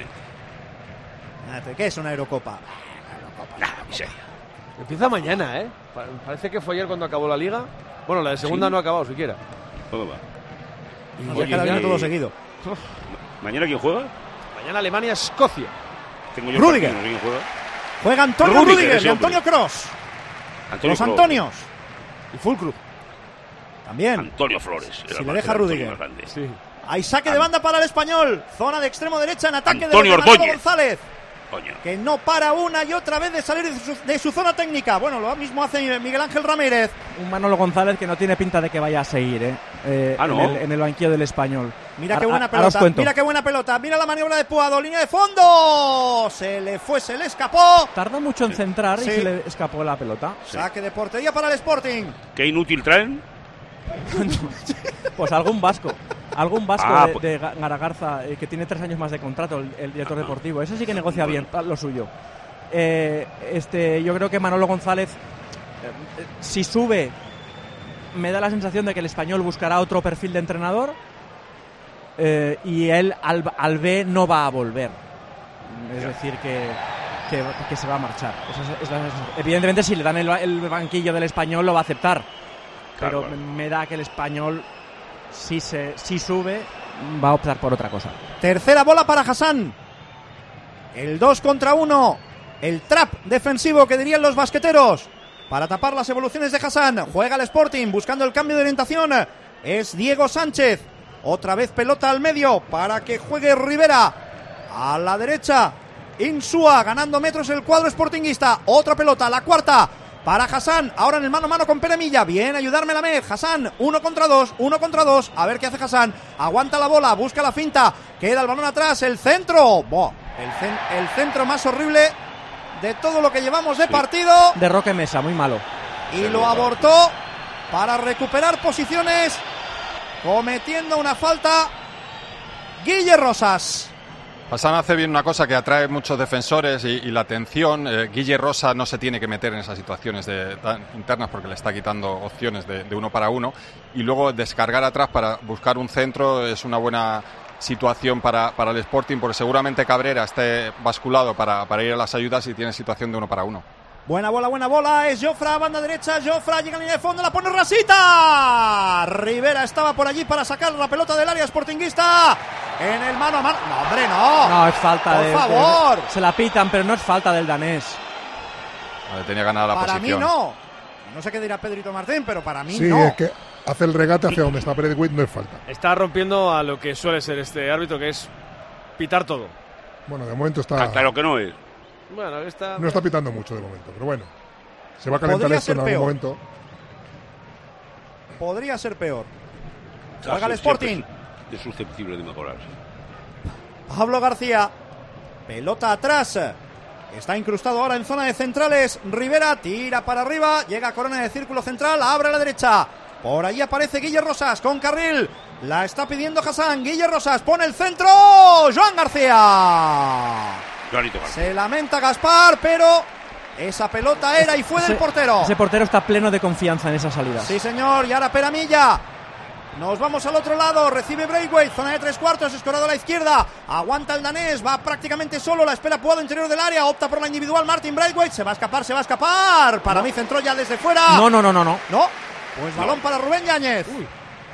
¿Qué es una Eurocopa? Nah, miseria. Empieza mañana, ¿eh? Parece que fue ayer cuando acabó la Liga. Bueno, la de segunda ¿Sí? no ha acabado siquiera. ¿Cómo va? Y ya cada viene todo seguido. ¿Mañana quién juega? Mañana Alemania-Escocia. Tengo yo Rudiger. ¿Quién juega? Juega Antonio Rudiger, Rudiger y Antonio Cross. Antonio Los Cross. Antonios. Y Fulcrum. También. Antonio Flores. Si le deja Rudiger. Sí. Hay saque de banda para el Español. Zona de extremo derecha en ataque Antonio de Manolo Ordóñez. González. Coño. Que no para una y otra vez de salir de su, de su zona técnica. Bueno, lo mismo hace Miguel Ángel Ramírez. Un Manolo González que no tiene pinta de que vaya a seguir, ¿eh? eh ah, ¿no? en, el, en el banquillo del Español. Mira qué buena pelota, mira qué buena pelota. Mira la maniobra de Puado, línea de fondo. Se le fue, se le escapó. Tardó mucho en centrar sí. y se le escapó la pelota. Sí. Saque de portería para el Sporting. ¿Qué inútil traen? Pues algún vasco. Algún vasco ah, de, pues... de Garagarza, eh, que tiene tres años más de contrato, el, el director ah, deportivo. Ese sí que negocia bien lo suyo. Eh, este, yo creo que Manolo González, eh, si sube, me da la sensación de que el Español buscará otro perfil de entrenador eh, y él al, al B no va a volver. Es decir, que, que, que se va a marchar. Eso es, es la, evidentemente, si le dan el, el banquillo del Español, lo va a aceptar. Pero claro, me, me da que el Español, si, se, si sube, va a optar por otra cosa. Tercera bola para Hassan. El dos contra uno. El trap defensivo que dirían los basqueteros. Para tapar las evoluciones de Hassan. Juega el Sporting buscando el cambio de orientación. Es Diego Sánchez. Otra vez pelota al medio para que juegue Rivera. A la derecha. Insúa ganando metros el cuadro sportinguista. Otra pelota, la cuarta. Para Hassan, ahora en el mano a mano con Pere Milla. Bien, ayudarme la Med. Hassan, uno contra dos, uno contra dos. A ver qué hace Hassan. Aguanta la bola, busca la finta. Queda el balón atrás, el centro. Boh, el, cen- el centro más horrible de todo lo que llevamos de partido. De Roque Mesa, muy malo. Y lo abortó para recuperar posiciones, cometiendo una falta Guille Rosas. Hassan hace bien una cosa que atrae muchos defensores y, y la atención. eh, Guille Rosa no se tiene que meter en esas situaciones de, tan internas porque le está quitando opciones de, de uno para uno, y luego descargar atrás para buscar un centro es una buena situación para, para el Sporting, porque seguramente Cabrera esté basculado para, para ir a las ayudas y tiene situación de uno para uno. Buena bola, buena bola, es Jofra, banda derecha, Jofra llega a línea de fondo, la pone Rasita. Rivera estaba por allí para sacar la pelota del área sportinguista. En el mano a mano. No, hombre, no. No, es falta. Por de, favor. De, se la pitan, pero no es falta del danés. Vale, tenía ganada la para posición. Para mí no. No sé qué dirá Pedrito Martín, pero para mí sí, no. Sí, es que hace el regate hacia donde está Pérez Witt, no es falta. Está rompiendo a lo que suele ser este árbitro, que es pitar todo. Bueno, de momento está... Ah, claro que no es. Bueno, está... No está pitando mucho de momento, pero bueno. Se va a calentar esto en algún peor. momento. Podría ser peor. Juega el Sporting. Es susceptible de mejorarse. Pablo García. Pelota atrás. Está incrustado ahora en zona de centrales. Rivera tira para arriba. Llega a corona de círculo central. Abre a la derecha. Por ahí aparece Guille Rosas con carril. La está pidiendo Hassan. Guille Rosas pone el centro. Joan García. García. Se lamenta Gaspar, pero esa pelota era y fue ese, del portero. Ese portero está pleno de confianza en esa salida. Sí, señor. Y ahora Pere Milla. Nos vamos al otro lado, recibe Braithwaite, zona de tres cuartos, escorado a la izquierda, aguanta el danés, va prácticamente solo, la espera Puado interior del área, opta por la individual Martin Braithwaite, se va a escapar, se va a escapar, para no. mí centró ya desde fuera. No, no, no, no, no. No, pues balón no. para Rubén Yáñez. Uy.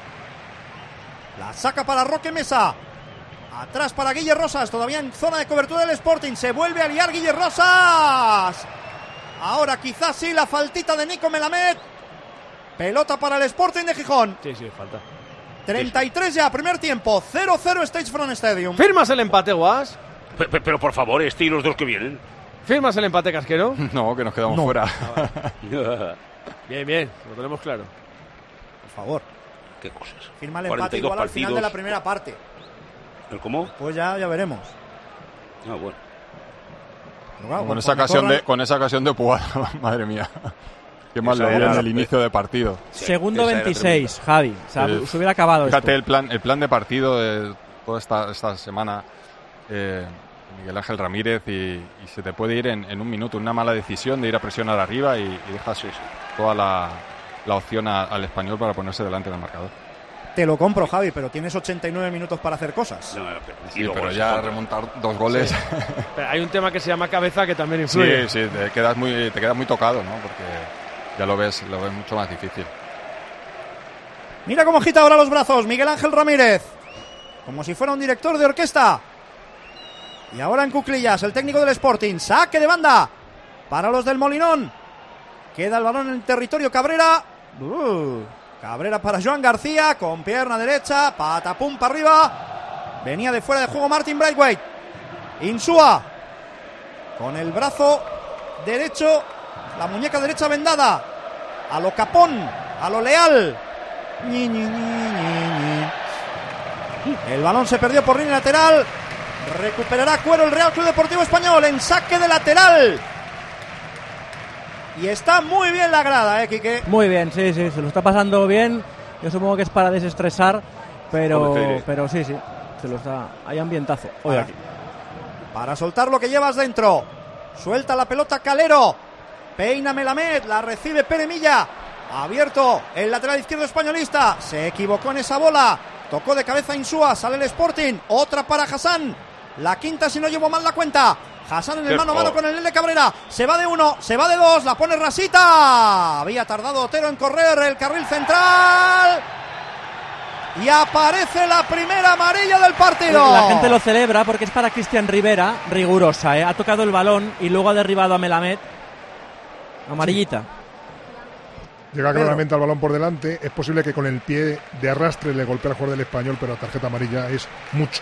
La saca para Roque Mesa, atrás para Guille Rosas, todavía en zona de cobertura del Sporting, se vuelve a liar Guille Rosas. Ahora quizás sí la faltita de Nico Melamed. Pelota para el Sporting de Gijón. Sí, sí, falta. treinta y tres ya, primer tiempo. cero cero Stage Front Stadium. ¿Firmas el empate, Guas? Pero, pero por favor, este y los dos que vienen. ¿Firmas el empate, Casquero? No, que nos quedamos no. fuera. Bien, bien, lo tenemos claro. Por favor. ¿Qué cosas? Firma el empate igual al final de la primera parte. ¿El cómo? Pues ya, ya veremos. Ah, bueno. Claro, con, esa ocasión de, con esa ocasión de Puado, madre mía. Qué mal le dieron en el inicio de partido. Sí, segundo veintiséis, Javi. O sea, eh, se hubiera acabado fíjate esto. el plan, el plan de partido de toda esta, esta semana, eh, Miguel Ángel Ramírez, y, y se te puede ir en, en un minuto. Una mala decisión de ir a presionar arriba y, y dejas sí, sí, toda la, la opción a, al Español para ponerse delante del marcador. Te lo compro, Javi, pero tienes ochenta y nueve minutos para hacer cosas. No, pero, sí, pero ya remontar dos goles. Sí. Pero hay un tema que se llama cabeza que también influye. Sí, sí, te quedas muy, te quedas muy tocado, ¿no? Porque ya lo ves, lo ves mucho más difícil. Mira cómo agita ahora los brazos Miguel Ángel Ramírez, como si fuera un director de orquesta. Y ahora en cuclillas el técnico del Sporting. Saque de banda para los del Molinón. Queda el balón en el territorio Cabrera. Uh, Cabrera para Joan García, con pierna derecha, patapum para arriba. Venía de fuera de juego Martin Braithwaite. Insúa con el brazo derecho, la muñeca derecha vendada, a lo Capón, a lo Leal. Ñi, ñi, ñi, ñi, ñi. El balón se perdió por línea lateral. Recuperará Cuero el Real Club Deportivo Español en saque de lateral. Y está muy bien la grada, ¿eh, Quique? Muy bien, sí, sí, se lo está pasando bien. Yo supongo que es para desestresar, pero, pero sí, sí, se lo está. Hay ambientazo hoy para, aquí. Para soltar lo que llevas dentro. Suelta la pelota Calero. Peina Melamed, la recibe Pere Milla. Abierto el lateral izquierdo españolista. Se equivocó en esa bola. Tocó de cabeza Insúa, sale el Sporting. Otra para Hassan. La quinta si no llevo mal la cuenta. Hassan en el mano a mano con el Nene Cabrera. Se va de uno, se va de dos, la pone Rasita. Había tardado Otero en correr el carril central. Y aparece la primera amarilla del partido. La gente lo celebra porque es para Cristian Rivera, rigurosa, ¿eh? Ha tocado el balón y luego ha derribado a Melamed. Amarillita. Sí. Llega claramente al balón por delante. Es posible que con el pie de arrastre le golpee al jugador del Español, pero la tarjeta amarilla es mucho.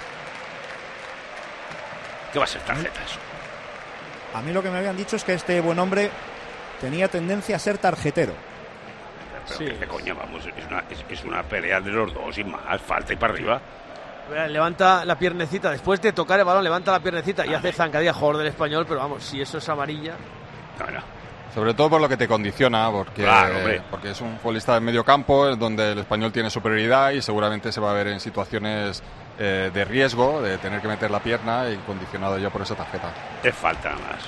¿Qué va a ser tarjeta eso? A mí lo que me habían dicho es que este buen hombre tenía tendencia a ser tarjetero. Pero Sí. qué coña, vamos, es una, es, es una pelea de los dos, sin más, falta y para arriba. Levanta la piernecita, después de tocar el balón, levanta la piernecita y hace zancadilla jugador del Español, pero vamos, si eso es amarilla. No, no. Sobre todo por lo que te condiciona, porque, Claro, hombre. porque es un futbolista de medio campo, donde el Español tiene superioridad y seguramente se va a ver en situaciones eh, de riesgo, de tener que meter la pierna y condicionado ya por esa tarjeta. Es falta nada más.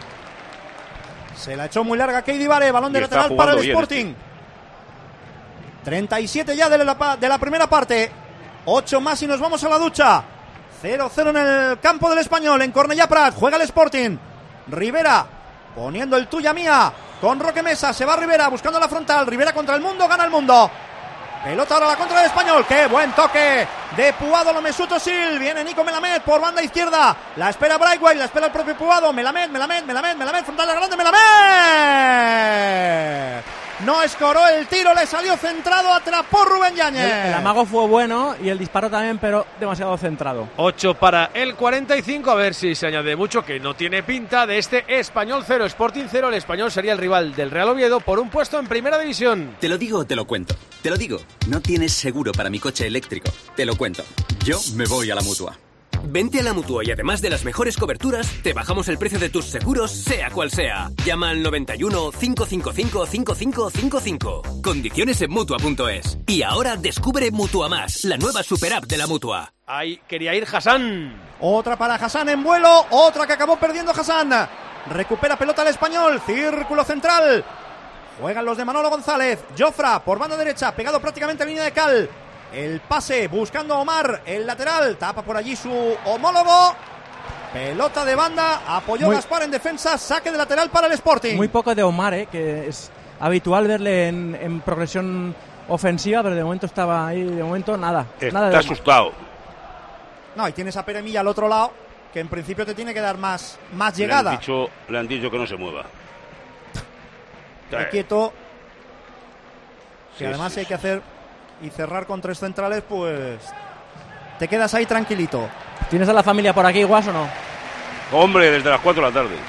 Se la echó muy larga Keidi Vare, balón de Y está lateral para el jugando bien Sporting. este. treinta y siete ya de la, de la primera parte. ocho más y nos vamos a la ducha. cero cero en el campo del Español, en Cornellà Prat. Juega el Sporting. Rivera poniendo el tuya mía con Roque Mesa. Se va Rivera buscando la frontal. Rivera contra el mundo, gana el mundo. Pelota ahora a la contra del Español. ¡Qué buen toque! De Puado lo Mesut Özil. Viene Nico Melamed por banda izquierda. La espera Braithwaite, la espera el propio Puado. Melamed, Melamed, Melamed, Melamed. Frontal a grande, Melamed. No escoró el tiro, le salió centrado, atrapó Rubén Yáñez. El, el amago fue bueno y el disparo también, pero demasiado centrado. ocho para el cuarenta y cinco, a ver si se añade mucho, que no tiene pinta de este Español cero, Sporting cero. El Español sería el rival del Real Oviedo por un puesto en Primera División. Te lo digo o te lo cuento. Te lo digo, no tienes seguro para mi coche eléctrico. Te lo cuento. Yo me voy a la Mutua. Vente a la Mutua y además de las mejores coberturas, te bajamos el precio de tus seguros, sea cual sea. Llama al noventa y uno, cinco cinco cinco, cinco cinco cinco cinco. Condiciones en Mutua punto es. Y ahora descubre Mutua Más, la nueva super app de la Mutua. Ahí quería ir Hassan. Otra para Hassan en vuelo, otra que acabó perdiendo Hassan. Recupera pelota el Español, círculo central. Juegan los de Manolo González. Jofra por banda derecha, pegado prácticamente a línea de cal. El pase buscando a Omar, el lateral, tapa por allí su homólogo. Pelota de banda, apoyó Muy... Gaspar en defensa, saque de lateral para el Sporting. Muy poco de Omar, ¿eh? Que es habitual verle en, en progresión ofensiva, pero de momento estaba ahí, de momento nada. Está nada de asustado. No, y tienes a Pere Milla al otro lado, que en principio te tiene que dar más, más llegada. Le han dicho, le han dicho que no se mueva. Está quieto. Sí, Y además sí, si hay sí. que hacer y cerrar con tres centrales, pues te quedas ahí tranquilito. ¿Tienes a la familia por aquí, Guas, o no? Hombre, desde las cuatro de la tarde.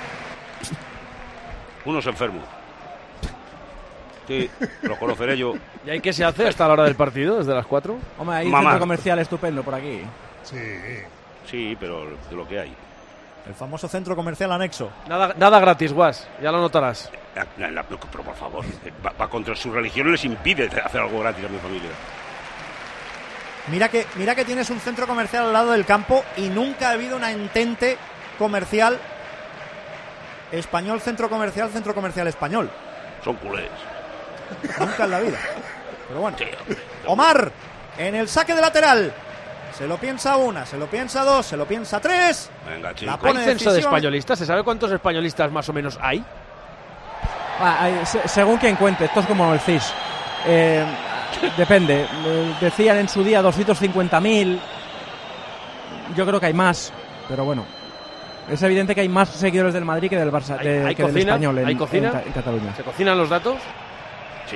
Unos enfermos. Sí, los conoceré yo. ¿Y ahí qué se hace hasta la hora del partido, desde las cuatro? Hombre, hay un Mamá. centro comercial estupendo por aquí. Sí. Sí, pero de lo que hay. El famoso centro comercial anexo. Nada, nada gratis, Guas, ya lo notarás. La- la- la- pero por favor, va, va contra su religión y les impide hacer algo gratis a mi familia. Mira que, mira que tienes un centro comercial al lado del campo y nunca ha habido una entente comercial español, centro comercial, centro comercial español. Son culés. Nunca en la vida. Pero bueno. Sí, hombre. Omar en el saque de lateral. Se lo piensa una, se lo piensa dos, se lo piensa tres. Venga, La chico. pone ¿Hay censo de decisiva. españolistas? ¿Se sabe cuántos españolistas más o menos hay? Ah, hay- se- según quien cuente, esto es como el C I S. Eh, depende. Eh, decían en su día doscientos cincuenta mil. Yo creo que hay más, pero bueno. Es evidente que hay más seguidores del Madrid que del Barça, ¿Hay, de- hay que del cocina? español en, ¿Hay cocina? en Ca- en Cataluña. ¿Se cocinan los datos? Sí.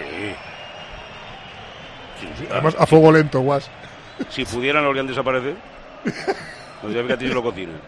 Sí, sí. Además, a fuego lento, Guas. Si pudieran, lo harían desaparecer. Pues ya fíjate si lo cocinan.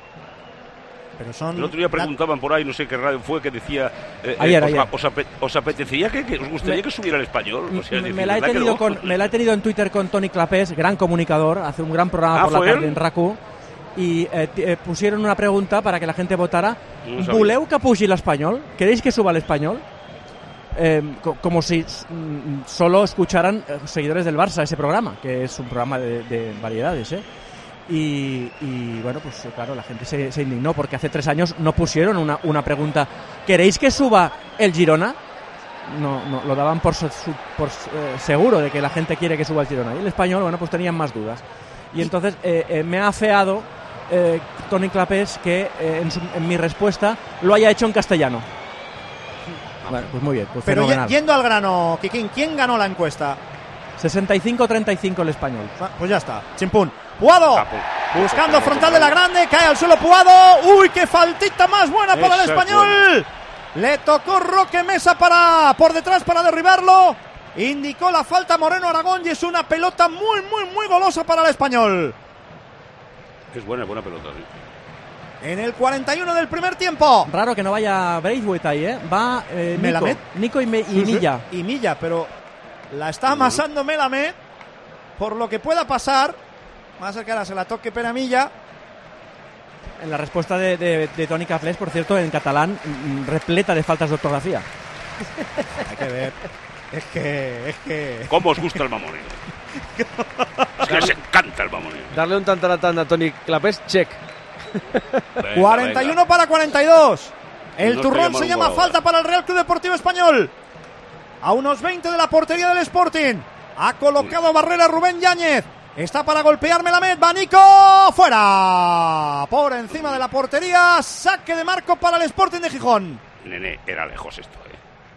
Pero son El otro día preguntaban por ahí, no sé qué radio fue, que decía... eh, Ayer, eh, ayer. os, os ape- ¿Os apetecería que, que os gustaría Me- que subiera el español? O sea, es me, decir, me la he ¿verdad que tenido no? con, me la he tenido en Twitter con Toni Clapés, gran comunicador, hace un gran programa Ah, por la ¿fue tarde él? en RACU, y eh, t- eh, pusieron una pregunta para que la gente votara. No sabía. ¿Voleu que pugi l'español? ¿Queréis que suba el español? Eh, co- como si mm, solo escucharan eh, seguidores del Barça ese programa, que es un programa de, de variedades, ¿eh? Y, y, bueno, pues claro, la gente se, se indignó porque hace tres años no pusieron una, una pregunta. ¿Queréis que suba el Girona? No, no lo daban por, so- su- por eh, seguro de que la gente quiere que suba el Girona. Y el español, bueno, pues tenían más dudas. Y entonces eh, eh, me ha afeado eh, Toni Clapés que eh, en, su- en mi respuesta lo haya hecho en castellano. Bueno, pues muy bien, pues Pero fenomenal. ye- yendo al grano, Kikín, ¿quién ganó la encuesta? sesenta y cinco treinta y cinco el español. Ah, Pues ya está, chimpún. Puado, Ah, pues, buscando pues, frontal pues, de la grande, cae al suelo Puado. Uy, qué faltita más buena para el Esa es español. Le tocó Roque Mesa para por detrás para derribarlo. Indicó la falta Moreno Aragón y es una pelota muy, muy, muy golosa para el español. Es buena, buena pelota, sí. En el cuarenta y uno del primer tiempo. Raro que no vaya Braithwaite ahí, ¿eh? Va eh, Nico, Melamed. Nico y, Me- y Sí, sí. Milla. Y Milla, pero la está amasando Melamed por lo que pueda pasar. Va a ser que ahora se la toque Pere Milla. En la respuesta de, de, de Toni Clapés, por cierto, en catalán, mm, repleta de faltas de ortografía. Hay que ver. Es que, es que. ¿Cómo os gusta el mamoneo? Es que les encanta el mamoneo. Darle un tantaratán a Toni Clapés, check. Venga, cuarenta y uno venga. para cuarenta y dos. El No turrón estoy se llamando llama ahora. falta para el Real Club Deportivo Español. A unos veinte de la portería del Sporting. Ha colocado barrera Rubén Yáñez. Está para golpear Melamed. Va Nico. Fuera. Por encima de la portería. Saque de marco para el Sporting de Gijón. Nene, era lejos esto, eh.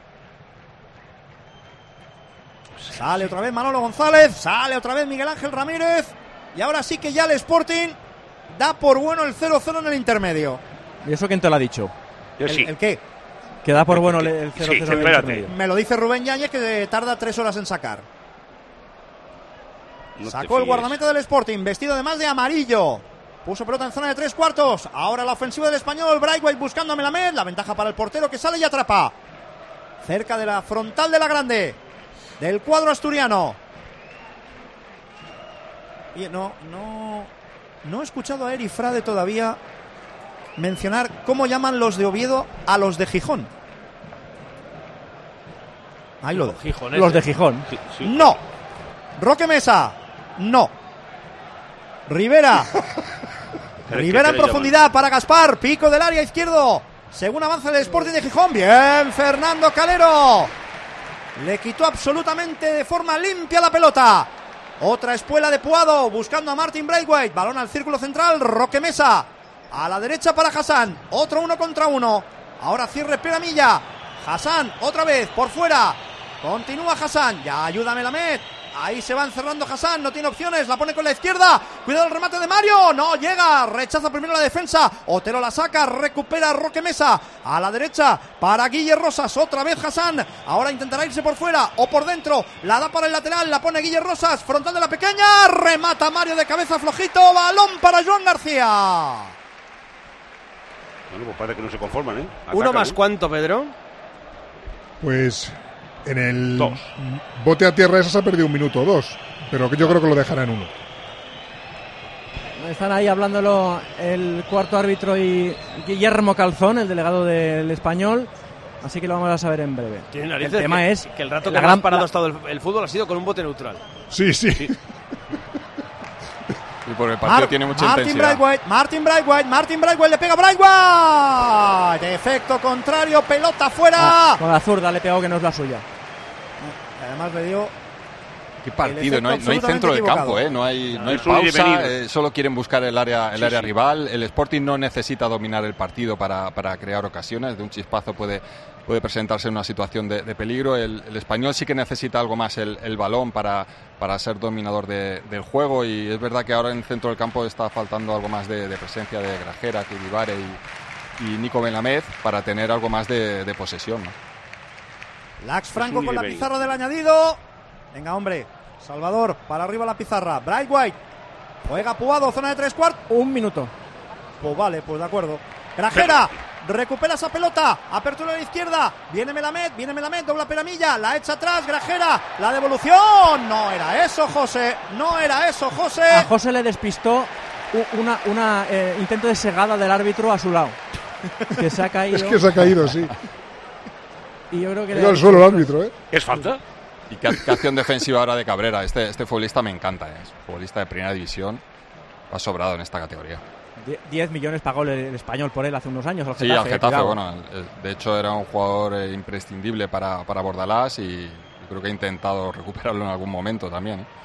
Sale otra vez Manolo González. Sale otra vez Miguel Ángel Ramírez. Y ahora sí que ya el Sporting da por bueno el cero cero en el intermedio. ¿Y eso quién te lo ha dicho? Yo ¿El, sí. el qué? Que da por bueno el- el cero cero Sí, en el espérate. intermedio. Me lo dice Rubén Yáñez que tarda tres horas en sacar. No te Sacó el fíes. guardameta del Sporting, vestido además de amarillo. Puso pelota en zona de tres cuartos. Ahora la ofensiva del español. Braithwaite buscando a Melamed. La ventaja para el portero que sale y atrapa. Cerca de la frontal de la grande. Del cuadro asturiano. Y no, no, no he escuchado a Eri Frade todavía mencionar cómo llaman los de Oviedo a los de Gijón. Ahí lo dejo. Gijoneses. Los de Gijón. Sí, sí. No. Roque Mesa. No. Rivera. Pero es Rivera que en te profundidad para Gaspar. Pico del área izquierdo. Según avanza el Sporting de Gijón. Bien, Fernando Calero. Le quitó absolutamente de forma limpia la pelota. Otra espuela de Puado, buscando a Martin Braithwaite. Balón al círculo central, Roque Mesa. A la derecha para Hassan. Otro uno contra uno. Ahora cierre Peramilla. Hassan, otra vez, por fuera. Continúa Hassan. Ya ayúdame Lamed. Ahí se va encerrando Hassan, no tiene opciones, la pone con la izquierda. Cuidado el remate de Mario, no llega, rechaza primero la defensa. Otero la saca, recupera Roque Mesa. A la derecha para Guille Rosas, otra vez Hassan. Ahora intentará irse por fuera o por dentro. La da para el lateral, la pone Guille Rosas, frontal de la pequeña. Remata Mario de cabeza flojito, balón para Joan García. Bueno, pues parece que no se conforman, ¿eh? Atacan, ¿Uno más ¿eh? cuánto, Pedro? Pues en el dos. bote a tierra esa se ha perdido un minuto o dos, pero que yo creo que lo dejará en uno. Están ahí hablándolo el cuarto árbitro y Guillermo Calzón, el delegado del Español, así que lo vamos a saber en breve. Tiene El narices tema que, es que el rato la que gran más parado la- ha estado el, el fútbol ha sido con un bote neutral. Sí, sí. Sí. Y porque el partido Mar- tiene mucha Martin intensidad. Braithwaite, Martin Braithwaite, Martin Braithwaite le pega a Braithwaite. Efecto contrario, pelota fuera. Ah, con la zurda le pegó que no es la suya. Además le dio Qué partido, el no hay, efecto no hay centro del absolutamente campo, ¿eh? no hay, no hay Es un ir y pausa, venir. eh, solo quieren buscar el área, el Sí, área sí. rival. El Sporting no necesita dominar el partido para, para crear ocasiones, de un chispazo puede, puede presentarse en una situación de, de peligro. El, el Español sí que necesita algo más el, el balón para, para ser dominador de- del juego, y es verdad que ahora en el centro del campo está faltando algo más de, de presencia de Grajera, Kiribare y, y Nico Benlamez para tener algo más de, de posesión, ¿no? Lax Franco un con la nivel. pizarra del añadido. Venga, hombre. Salvador, para arriba la pizarra. Braithwaite. Juega Puado, zona de tres cuartos. Un minuto. Pues vale, pues de acuerdo. Grajera. Recupera esa pelota. Apertura a la izquierda. Viene Melamed, viene Melamed, dobla Peramilla. La echa atrás, Grajera. La devolución. No era eso, José. No era eso, José. A José le despistó u- una, una eh, intento de segada del árbitro a su lado. Que se ha caído. Es que se ha caído, sí. Y yo creo que Ha le- ido al suelo el árbitro, ¿eh? ¿Es falta? Y qué, qué acción defensiva ahora de Cabrera. Este, este futbolista me encanta, ¿eh? es futbolista de primera división. Ha sobrado en esta categoría. Die- diez millones pagó el, el Español por él hace unos años. Al Sí, Getafe, al Getafe, cuidado. bueno, eh, de hecho era un jugador eh, imprescindible para, para Bordalás, y yo creo que ha intentado recuperarlo en algún momento también, ¿eh?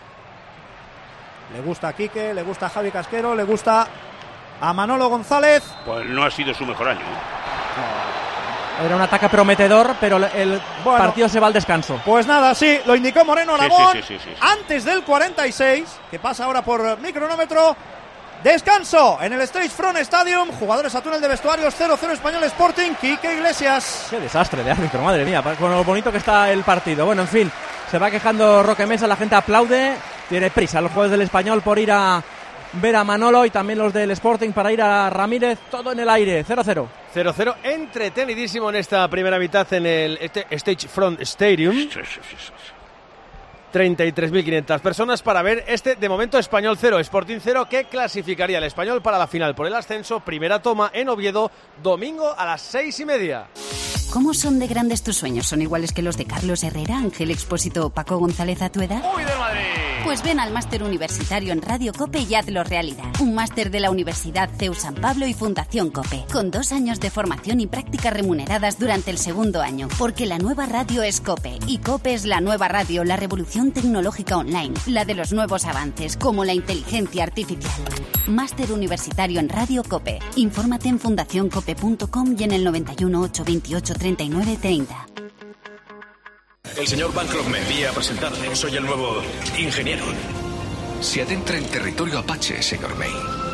Le gusta a Quique, le gusta a Javi Casquero, le gusta a Manolo González. Pues no ha sido su mejor año, ¿eh? Era un ataque prometedor, pero el- el Bueno. partido se va al descanso. Pues nada, sí, lo indicó Moreno Sí, Aragón. sí, sí, sí, sí. Antes del cuarenta y seis, que pasa ahora por mi cronómetro. Descanso en el Stage Front Stadium. Jugadores a túnel de vestuarios, cero cero Español Sporting. Quique Iglesias. Qué desastre de árbitro, madre mía, pa- con lo bonito que está el partido. Bueno, en fin, se va quejando Roque Mesa, la gente aplaude. Tiene prisa los jugadores del Español por ir a ver a Manolo, y también los del Sporting para ir a Ramírez. Todo en el aire, cero cero. cero cero, entretenidísimo en esta primera mitad en el este- Stage Front Stadium. Sí, sí, sí, sí. treinta y tres mil quinientas personas para ver este, de momento, Español cero, Sporting cero, que clasificaría al Español para la final por el ascenso. Primera toma en Oviedo, domingo a las seis y media. ¿Cómo son de grandes tus sueños? ¿Son iguales que los de Carlos Herrera, Ángel Expósito o Paco González a tu edad? ¡Uy, de Madrid! Pues ven al máster universitario en Radio COPE y hazlo realidad. Un máster de la Universidad C E U San Pablo y Fundación COPE, con dos años de formación y prácticas remuneradas durante el segundo año. Porque la nueva radio es COPE, y COPE es la nueva radio, la revolución tecnológica online, la de los nuevos avances, como la inteligencia artificial. Máster universitario en Radio COPE. Infórmate en fundación cope punto com y en el noventa y uno, ochocientos veintiocho, treinta y nueve treinta. El señor Bancroft me envía a presentarle. Soy el nuevo ingeniero. Se adentra en territorio apache, señor May.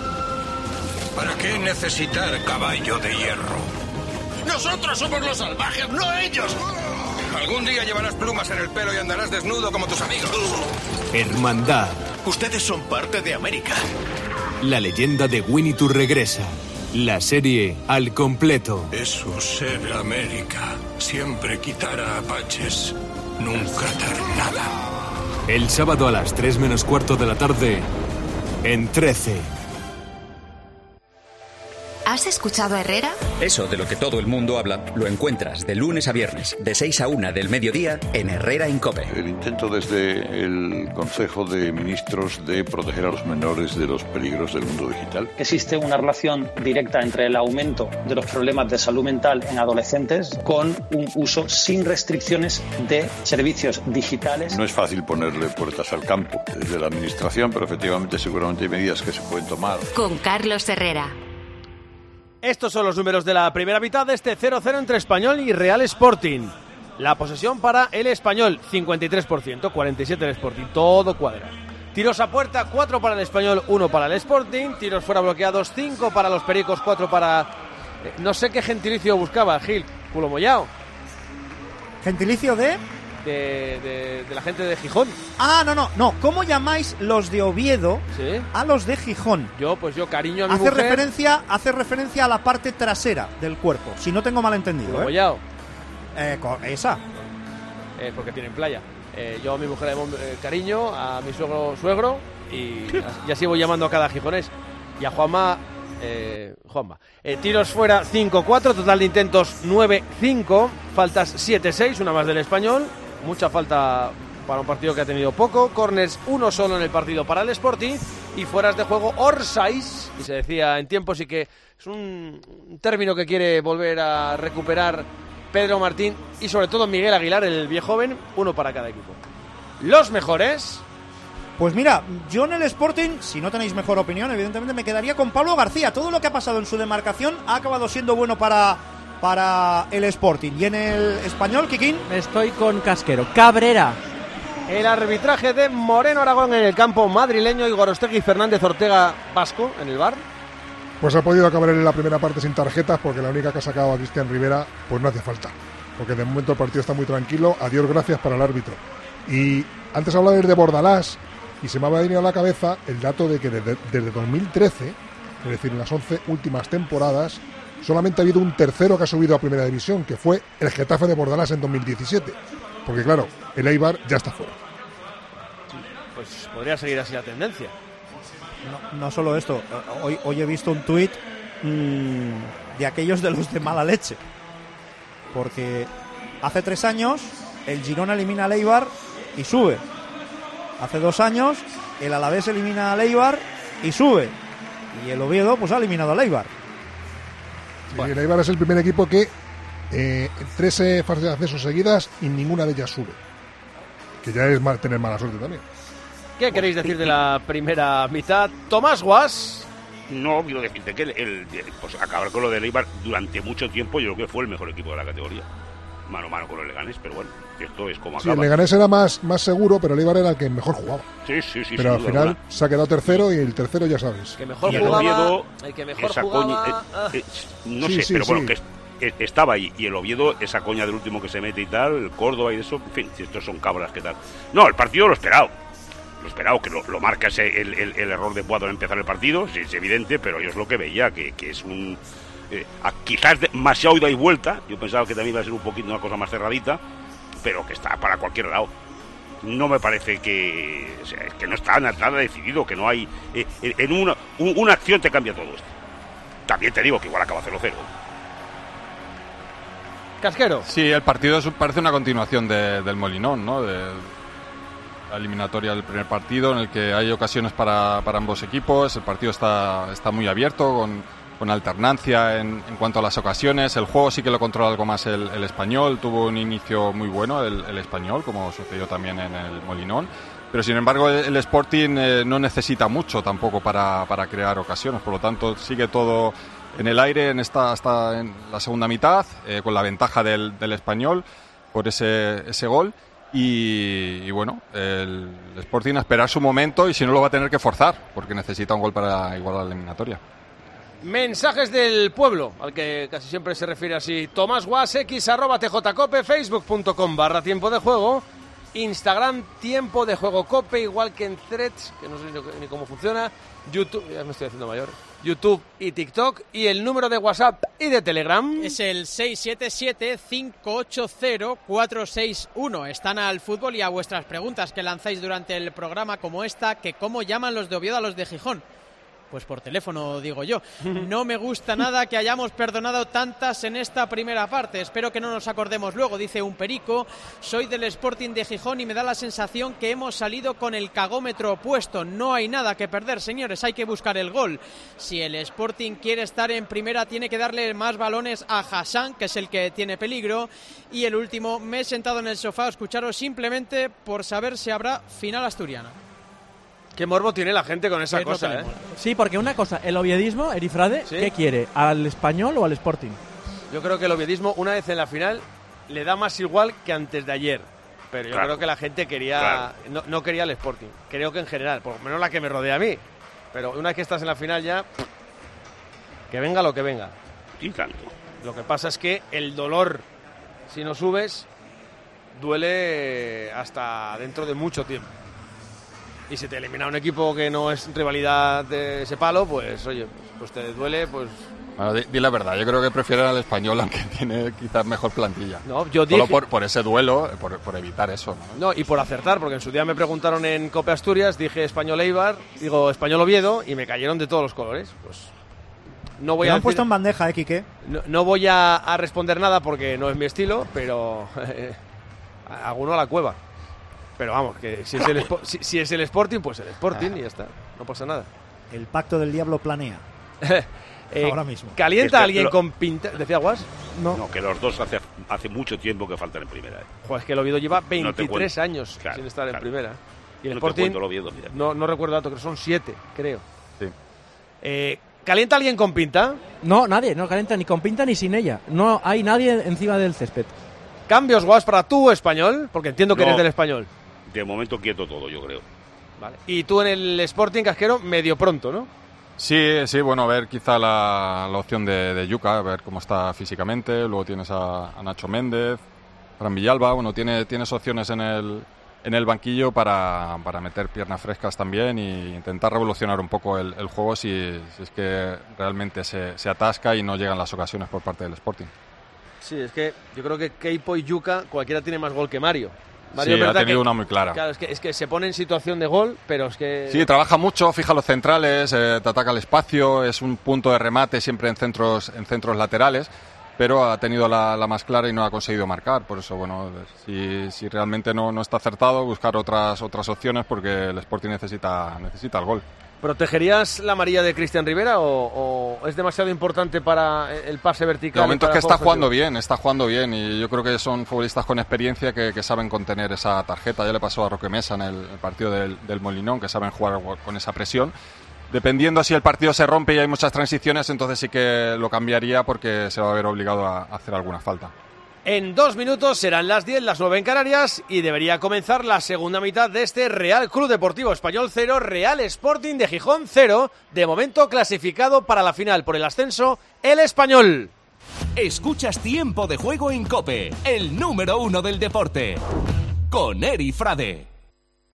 ¿Para qué necesitar caballo de hierro? Nosotros somos los salvajes, no ellos. Algún día llevarás plumas en el pelo y andarás desnudo como tus amigos. Hermandad. Ustedes son parte de América. La leyenda de Winnie Pooh regresa. La serie al completo. Eso ser América. Siempre quitar a apaches. Nunca dar nada. El sábado a las tres menos cuarto de la tarde en trece. ¿Has escuchado a Herrera? Eso de lo que todo el mundo habla lo encuentras de lunes a viernes, de seis a una del mediodía, en Herrera Incope. El intento desde el Consejo de Ministros de proteger a los menores de los peligros del mundo digital. Existe una relación directa entre el aumento de los problemas de salud mental en adolescentes con un uso sin restricciones de servicios digitales. No es fácil ponerle puertas al campo desde la Administración, pero efectivamente seguramente hay medidas que se pueden tomar. Con Carlos Herrera. Estos son los números de la primera mitad de este cero cero entre Español y Real Sporting. La posesión para el Español, cincuenta y tres por ciento, cuarenta y siete por ciento el Sporting, todo cuadra. Tiros a puerta, cuatro para el Español, uno para el Sporting. Tiros fuera bloqueados, cinco para los Pericos, cuatro para... No sé qué gentilicio buscaba, Gil, culo mollao. ¿Gentilicio de...? De, de, de la gente de Gijón. Ah, no, no, no. ¿Cómo llamáis los de Oviedo ¿Sí? a los de Gijón? Yo, pues yo, cariño a mi hace mujer. Referencia, hace referencia a la parte trasera del cuerpo, si no tengo mal entendido. ¿Eh? Eh, esa. Eh, porque tienen playa. Eh, yo a mi mujer le llamo eh, cariño, a mi suegro, suegro, y ya sigo llamando a cada gijonés. Y a Juanma, eh, Juanma. Eh, tiros fuera, cinco cuatro, total de intentos nueve cinco, faltas siete seis, una más del Español. Mucha falta para un partido que ha tenido poco. Corners, uno solo en el partido para el Sporting. Y fueras de juego, Orsais. Y se decía en tiempos y que es un, un término que quiere volver a recuperar Pedro Martín y sobre todo Miguel Aguilar, el viejo joven. Uno para cada equipo. Los mejores. Pues mira, yo en el Sporting, si no tenéis mejor opinión, evidentemente me quedaría con Pablo García. Todo lo que ha pasado en su demarcación ha acabado siendo bueno para... para el Sporting. Y en el Español, Kikín. Estoy con Casquero. Cabrera. El arbitraje de Moreno Aragón en el campo madrileño y Gorostegui Fernández Ortega Vasco en el V A R. Pues ha podido acabar en la primera parte sin tarjetas porque la única que ha sacado a Cristian Rivera pues no hace falta. Porque de momento el partido está muy tranquilo. Adiós, gracias para el árbitro. Y antes hablaba de Bordalás y se me ha venido a la cabeza el dato de que desde, desde dos mil trece, es decir, en las once últimas temporadas, solamente ha habido un tercero que ha subido a primera división, que fue el Getafe de Bordalás en dos mil diecisiete. Porque claro, el Eibar ya está fuera. Sí, pues podría seguir así la tendencia. No, no solo esto, hoy, hoy he visto un tuit mmm, de aquellos de los de mala leche. Porque hace tres años el Girona elimina al Eibar y sube. Hace dos años el Alavés elimina al Eibar y sube. Y el Oviedo pues ha eliminado al Eibar. Bueno. El Eibar es el primer equipo que eh, trece fases de acceso seguidas y ninguna de ellas sube. Que ya es mal, tener mala suerte también. ¿Qué queréis decir de la primera mitad? Tomás Guas. No, quiero decirte que el, el, pues acabar con lo del Eibar durante mucho tiempo yo creo que fue el mejor equipo de la categoría. Mano a mano con el Leganés, pero bueno, esto es como sí, acaba. El Leganés era más, más seguro, pero el Eibar era el que mejor jugaba. Sí, sí, sí. Pero al final alguna. se ha quedado tercero y el tercero ya sabes. Que mejor y jugaba, el Oviedo, el que mejor esa jugaba... Coña, eh, eh, no sí, sé, sí, pero sí. bueno, que es, eh, estaba ahí. Y el Oviedo, esa coña del último que se mete y tal, el Córdoba y eso, en fin, si estos son cabras, ¿qué tal? No, el partido lo esperado. Lo esperado, que lo, lo marca ese, el, el, el error de Boado al empezar el partido, sí, es evidente, pero yo es lo que veía, que, que es un... Eh, a, quizás demasiado ida y vuelta, yo pensaba que también iba a ser un poquito una cosa más cerradita, pero que está para cualquier lado. No me parece que... O sea, es que no está nada decidido, que no hay... Eh, en una, un, una acción te cambia todo esto. También te digo que igual acaba cero cero. Casquero. Sí, el partido es, parece una continuación de, del Molinón, ¿no? De la eliminatoria del primer partido, en el que hay ocasiones para, para ambos equipos. El partido está, está muy abierto, con, con alternancia en, en cuanto a las ocasiones. El juego sí que lo controla algo más el, el Español. Tuvo un inicio muy bueno el, el Español, como sucedió también en el Molinón. Pero sin embargo el, el Sporting eh, no necesita mucho tampoco para, para crear ocasiones. Por lo tanto sigue todo en el aire en esta, hasta en la segunda mitad, eh, con la ventaja del, del Español por ese, ese gol. Y, y bueno, el Sporting a esperar su momento y si no lo va a tener que forzar, porque necesita un gol para igualar la eliminatoria. Mensajes del pueblo, al que casi siempre se refiere así. Tomás Guas, X, arroba tjcope, facebook.com barra tiempo de juego, Instagram tiempo de juego cope, igual que en Threads, que no sé ni, ni cómo funciona, YouTube, ya me estoy haciendo mayor, YouTube y TikTok, y el número de WhatsApp y de Telegram es el seis siete siete, cinco ocho cero, cuatro seis uno. Están al fútbol y a vuestras preguntas que lanzáis durante el programa, como esta, que cómo llaman los de Oviedo a los de Gijón. Pues por teléfono, digo yo. No me gusta nada que hayamos perdonado tantas en esta primera parte. Espero que no nos acordemos luego, dice un perico. Soy del Sporting de Gijón y me da la sensación que hemos salido con el cagómetro opuesto. No hay nada que perder, señores, hay que buscar el gol. Si el Sporting quiere estar en primera, tiene que darle más balones a Hassan, que es el que tiene peligro. Y el último, me he sentado en el sofá a escucharos simplemente por saber si habrá final asturiana. Qué morbo tiene la gente con esa cosa, ¿eh? Sí, porque una cosa, el oviedismo, Erifrade, ¿sí? ¿Qué quiere? ¿Al Español o al Sporting? Yo creo que el oviedismo, una vez en la final, le da más igual que antes de ayer. Pero yo claro. creo que la gente quería claro. no, no quería el Sporting. Creo que en general, por lo menos la que me rodea a mí. Pero una vez que estás en la final ya, que venga lo que venga. Y tanto. Lo que pasa es que el dolor, si no subes, duele hasta dentro de mucho tiempo. Y si te elimina un equipo que no es rivalidad de ese palo, pues oye, pues te duele, pues... Bueno, di, di la verdad, yo creo que prefieren al Español, aunque tiene quizás mejor plantilla. No, yo dije... Solo por, por ese duelo, por, por evitar eso, ¿no? No, y por acertar, porque en su día me preguntaron en Cope Asturias, dije Español Eibar, digo Español Oviedo, y me cayeron de todos los colores. Pues no voy Te a lo han decir, puesto en bandeja, ¿eh, Quique? No, no voy a, a responder nada porque no es mi estilo, pero eh, alguno a la cueva. Pero vamos, que si es, el, si, si es el Sporting, pues el Sporting y ya está, no pasa nada. El pacto del diablo planea. eh, Ahora mismo. ¿Calienta a alguien lo... con pinta? ¿Decía Guas? No. No, que los dos hace, hace mucho tiempo que faltan en primera. ¿eh? Joder, es que el Oviedo lleva veintitrés no años claro, sin estar claro. en primera. Y el no Sporting, el Oviedo, mira. No, no recuerdo el dato, que son siete, creo. Sí. Eh, ¿Calienta alguien con pinta? No, nadie, no calienta ni con pinta ni sin ella. No hay nadie encima del césped. ¿Cambios, Guas, para tú, Español? Porque entiendo que no. eres del Español. De momento quieto todo, yo creo. Vale. Y tú en el Sporting, Casquero, medio pronto, ¿no? Sí, sí, bueno, a ver quizá la, la opción de, de Yuka, a ver cómo está físicamente. Luego tienes a, a Nacho Méndez, Fran Villalba. Bueno, tiene, tienes opciones en el, en el banquillo para, para meter piernas frescas también e intentar revolucionar un poco el, el juego si, si es que realmente se, se atasca y no llegan las ocasiones por parte del Sporting. Sí, es que yo creo que Keipo y Yuka, cualquiera tiene más gol que Mario. Mario sí, ha tenido que, una muy clara. Claro, es que, es que se pone en situación de gol, pero es que... Sí, trabaja mucho, fija los centrales, eh, te ataca el espacio, es un punto de remate siempre en centros, en centros laterales, pero ha tenido la, la más clara y no ha conseguido marcar. Por eso, bueno, si, si realmente no, no está acertado, buscar otras, otras opciones porque el Sporting necesita, necesita el gol. ¿Protegerías la amarilla de Cristian Rivera o, o es demasiado importante para el pase vertical? De momento es que está jugando bien, está jugando bien y yo creo que son futbolistas con experiencia que, que saben contener esa tarjeta. Ya le pasó a Roque Mesa en el, el partido del, del Molinón, que saben jugar con esa presión. Dependiendo si el partido se rompe y hay muchas transiciones, entonces sí que lo cambiaría porque se va a ver obligado a hacer alguna falta. En dos minutos serán las diez, las nueve en Canarias y debería comenzar la segunda mitad de este Real Club Deportivo Español cero, Real Sporting de Gijón cero. De momento clasificado para la final por el ascenso, el Español. Escuchas Tiempo de Juego en COPE, el número uno del deporte. Con Eri Frade.